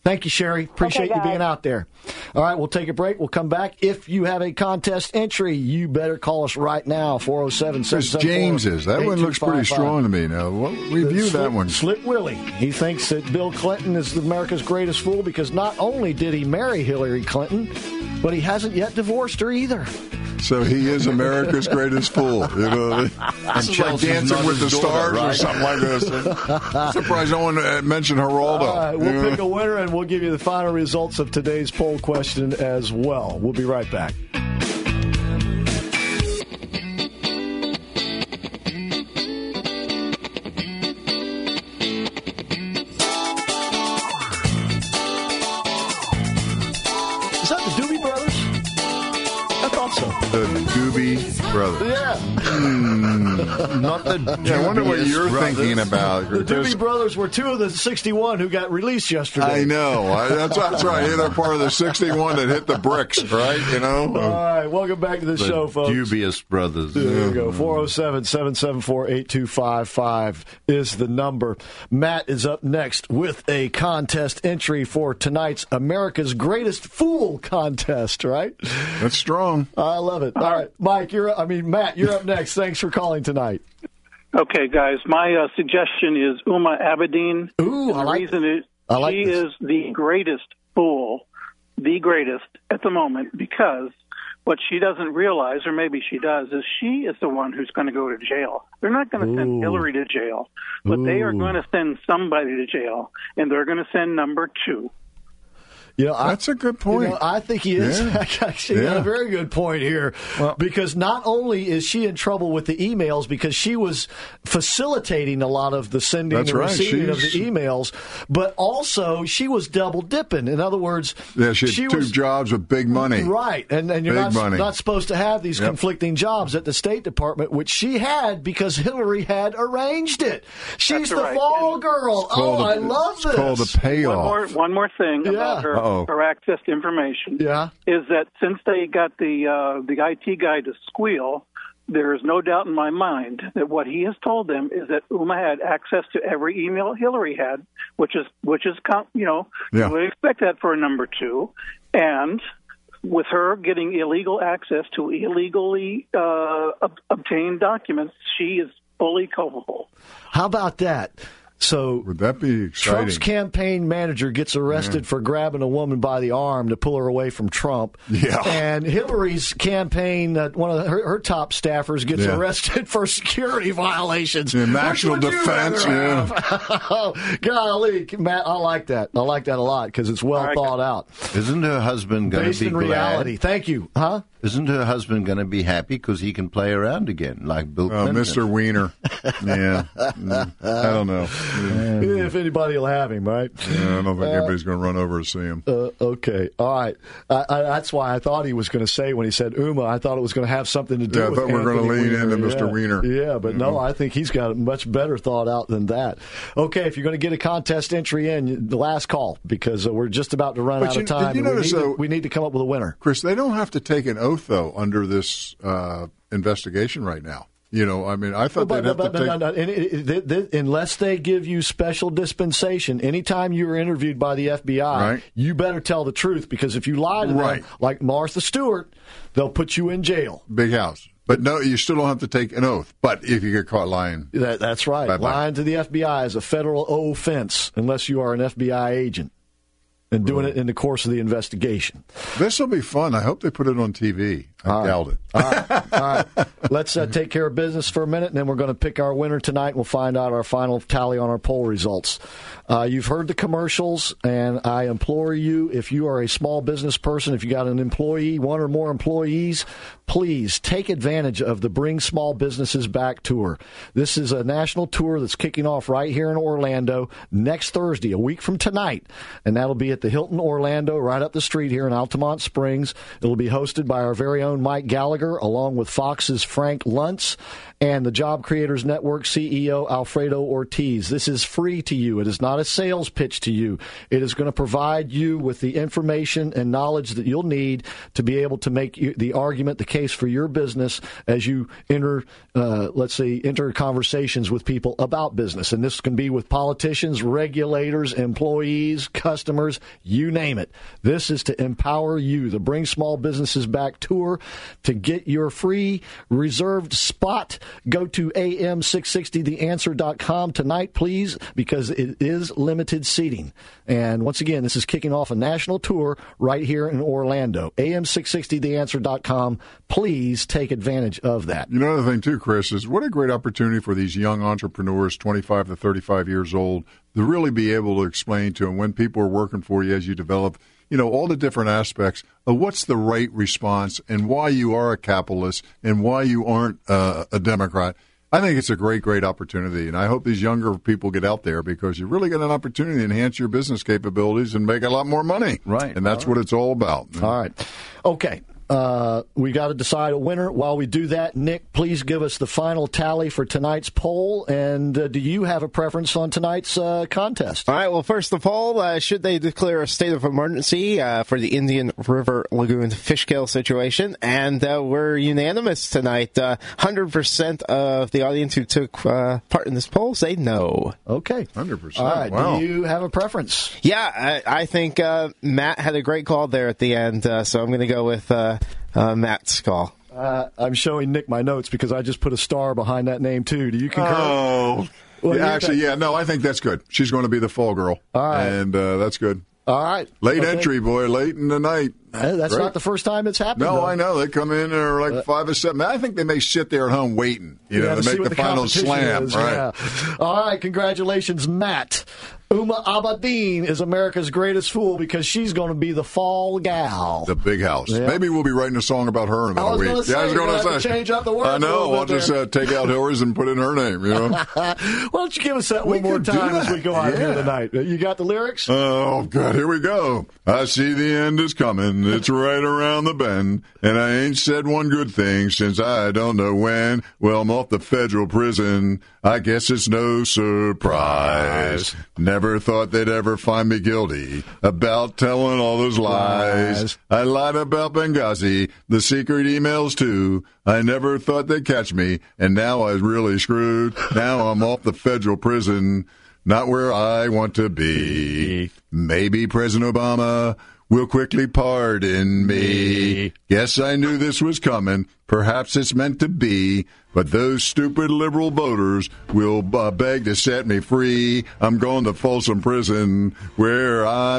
Thank you, Sherry. Appreciate Okay, you being guys. out there. All right, we'll take a break. We'll come back. If you have a contest entry, you better call us right now, four oh seven, seven Chris seven four, James is. That one looks pretty eight two five five. strong to me. Now, what, review Slip- that one. Slip Willie. He thinks that Bill Clinton is America's greatest fool because not only did he marry Hillary Clinton, but he hasn't yet divorced her either. So he is America's greatest fool. You know, And it's like Chelsea's Dancing not with the his daughter, Stars or right? something like this. I'm surprised no one uh, mentioned Geraldo. All right, we'll you know? pick a winner and we'll give you the final results of today's poll question as well. We'll be right back. Is that the Doobie Brothers? I thought so. The Doobie Brothers. Yeah. Mm, Not the yeah, I wonder what dubious you're brothers. thinking about. The Because- Doobie Brothers were two of the sixty-one who got released yesterday. I know. I, that's, that's right. They're part of the sixty-one that hit the bricks, right? You know? All right, welcome back to the, The show, folks. dubious brothers. There we go. four oh seven, seven seven four, eight two five five is the number. Matt is up next with a contest entry for tonight's America's Greatest Fool contest, right? That's strong. I love it. All right, Mike, you're I mean, Matt, you're up next. Thanks for calling tonight. Okay, guys, my uh, suggestion is Uma Abedin. Ooh, and I the like reason is I like she this. is the greatest fool, the greatest at the moment, because what she doesn't realize, or maybe she does, is she is the one who's going to go to jail. They're not going to send Ooh. Hillary to jail, but they are Ooh. going to send somebody to jail, and they're going to send number two. You know, That's a good point. You know, I think he is. Yeah. Actually, got Yeah. a very good point here. Because not only is she in trouble with the emails because she was facilitating a lot of the sending That's and right. receiving of the She's- emails, but also she was double dipping. In other words, Yeah, she had two was jobs with big money. right, and and you're Big not money. not supposed to have these Yep. conflicting jobs at the State Department, which she had because Hillary had arranged it. She's That's the right. fall girl. Oh, called a- I love it's this. called a payoff. One more, one more thing Yeah. about her, Uh-oh. her access to information Yeah. is that since they got the uh, the I T guy to squeal, there is no doubt in my mind that what he has told them is that Uma had access to every email Hillary had, which is which is com- you know Yeah. you would expect that for a number two, and with her getting illegal access to illegally uh, ob- obtained documents, she is fully culpable. How about that? So Would that be exciting? Trump's campaign manager gets arrested Yeah. for grabbing a woman by the arm to pull her away from Trump. Yeah. And Hillary's campaign, uh, one of her, her top staffers, gets Yeah. arrested for security violations. Yeah, Which national would you defense, rather yeah. have? Golly, Matt, I like that. I like that a lot because it's well right. thought out. Isn't her husband going Based to be in glad? reality. Thank you. Huh? Isn't her husband going to be happy because he can play around again, like Bill Uh, Clinton? Mister Wiener. Yeah. Mm, I don't know. Yeah. If anybody will have him, right? Yeah, I don't think anybody's going to run over to see him. Uh, okay, all right. I, I, that's why I thought he was going to say when he said Uma, I thought it was going to have something to do Yeah, I with thought we were gonna Anthony lean Weiner. into Mister Yeah. Weiner. Yeah, but no, I think he's got it much better thought out than that. Okay, if you're going to get a contest entry in, the last call, because uh, we're just about to run But out you- of time. did you and we, notice, need to, though- we need to come up with a winner. Chris, they don't have to take an oath, though, under this uh, investigation right now. You know, I mean, I thought But- they'd have but- to no, take... no, no. And it- it- it- unless they give you special dispensation, anytime you are interviewed by the F B I, Right. you better tell the truth, because if you lie to Right. them, like Martha Stewart, they'll put you in jail. Big house. But no, you still don't have to take an oath. But if you get caught lying... That, that's right. Bye-bye. Lying to the F B I is a federal offense unless you are an F B I agent and doing it in the course of the investigation. This will be fun. I hope they put it on T V. I All right. doubt it. All right. All right. Let's uh, take care of business for a minute, and then we're going to pick our winner tonight, and we'll find out our final tally on our poll results. Uh, you've heard the commercials, and I implore you, if you are a small business person, if you got an employee, one or more employees, please take advantage of the Bring Small Businesses Back tour. This is a national tour that's kicking off right here in Orlando next Thursday, a week from tonight, and that'll be at the Hilton Orlando, right up the street here in Altamont Springs. It'll be hosted by our very own Mike Gallagher, along with Fox's Frank Luntz. and the Job Creators Network C E O, Alfredo Ortiz. This is free to you. It is not a sales pitch to you. It is going to provide you with the information and knowledge that you'll need to be able to make the argument, the case for your business as you enter, uh, let's say, enter conversations with people about business. And this can be with politicians, regulators, employees, customers, you name it. This is to empower you, the Bring Small Businesses Back tour. To get your free reserved spot, go to A M six sixty the answer dot com tonight, please, because it is limited seating. And once again, this is kicking off a national tour right here in Orlando. A M six sixty the answer dot com. Please take advantage of that. You know, the thing, too, Chris, is what a great opportunity for these young entrepreneurs, twenty-five to thirty-five years old, to really be able to explain to them when people are working for you as you develop, you know, all the different aspects of what's the right response and why you are a capitalist and why you aren't uh, a Democrat. I think it's a great, great opportunity, and I hope these younger people get out there because you really got an opportunity to enhance your business capabilities and make a lot more money. Right. And that's what it's all about. All right. Okay. Uh, we got to decide a winner. While we do that, Nick, please give us the final tally for tonight's poll. And uh, do you have a preference on tonight's uh, contest? All right. Well, first the poll, uh, should they declare a state of emergency uh, for the Indian River Lagoon fish kill situation? And uh, we're unanimous tonight. Uh, one hundred percent of the audience who took uh, part in this poll say no. Okay. one hundred percent. All right. Wow. Do you have a preference? Yeah, I, I think uh, Matt had a great call there at the end, uh, so I'm going to go with uh, uh, Matt's call. Uh, I'm showing Nick my notes because I just put a star behind that name, too. Do you concur? Oh, Well, yeah, you're actually, th- yeah. No, I think that's good. She's going to be the fall girl. All right. And uh, that's good. All right. Late Okay. entry, boy, late in the night. Hey, that's Great. not the first time it's happened. No, though. I know. They come in and are like Uh, five or seven. I think they may sit there at home waiting, you Yeah, know, to see make what the, final competition slam. is, Right. yeah. All right, congratulations, Matt. Uma Abedin is America's greatest fool because she's going to be the fall gal. The big house. Yeah. Maybe we'll be writing a song about her in about I was a week. gonna say, yeah, I was you're going gonna to have say. to change up the words I a know. little I'll bit just there. uh, take out Hillary's and put in her name, you know. Why don't you give us that We one more could do time as that. we go out Yeah. here tonight? You got the lyrics? Oh, God, here we go. I see the end is coming. It's right around the bend. And I ain't said one good thing since I don't know when. Well, I'm off the federal prison. I guess it's no surprise. Never thought they'd ever find me guilty about telling all those lies. Lies. I lied about Benghazi, the secret emails too. I never thought they'd catch me, and now I was really screwed. Now I'm off the federal prison. Not where I want to be. Maybe President Obama will quickly pardon me. Guess I knew this was coming. Perhaps it's meant to be. But those stupid liberal voters will uh, beg to set me free. I'm going to Folsom Prison where I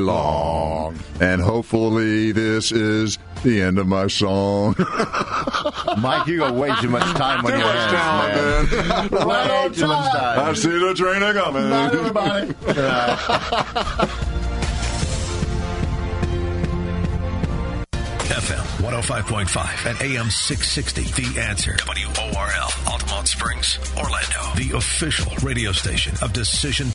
belong. And hopefully this is the end of my song. Mike, you go way too much time on Too your much hands, talent, man. man. Right on Too much time. time. I see the train a coming. Night, everybody. F M one oh five point five and A M six sixty. The Answer. W O R L. Altamont Springs, Orlando. The official radio station of Decision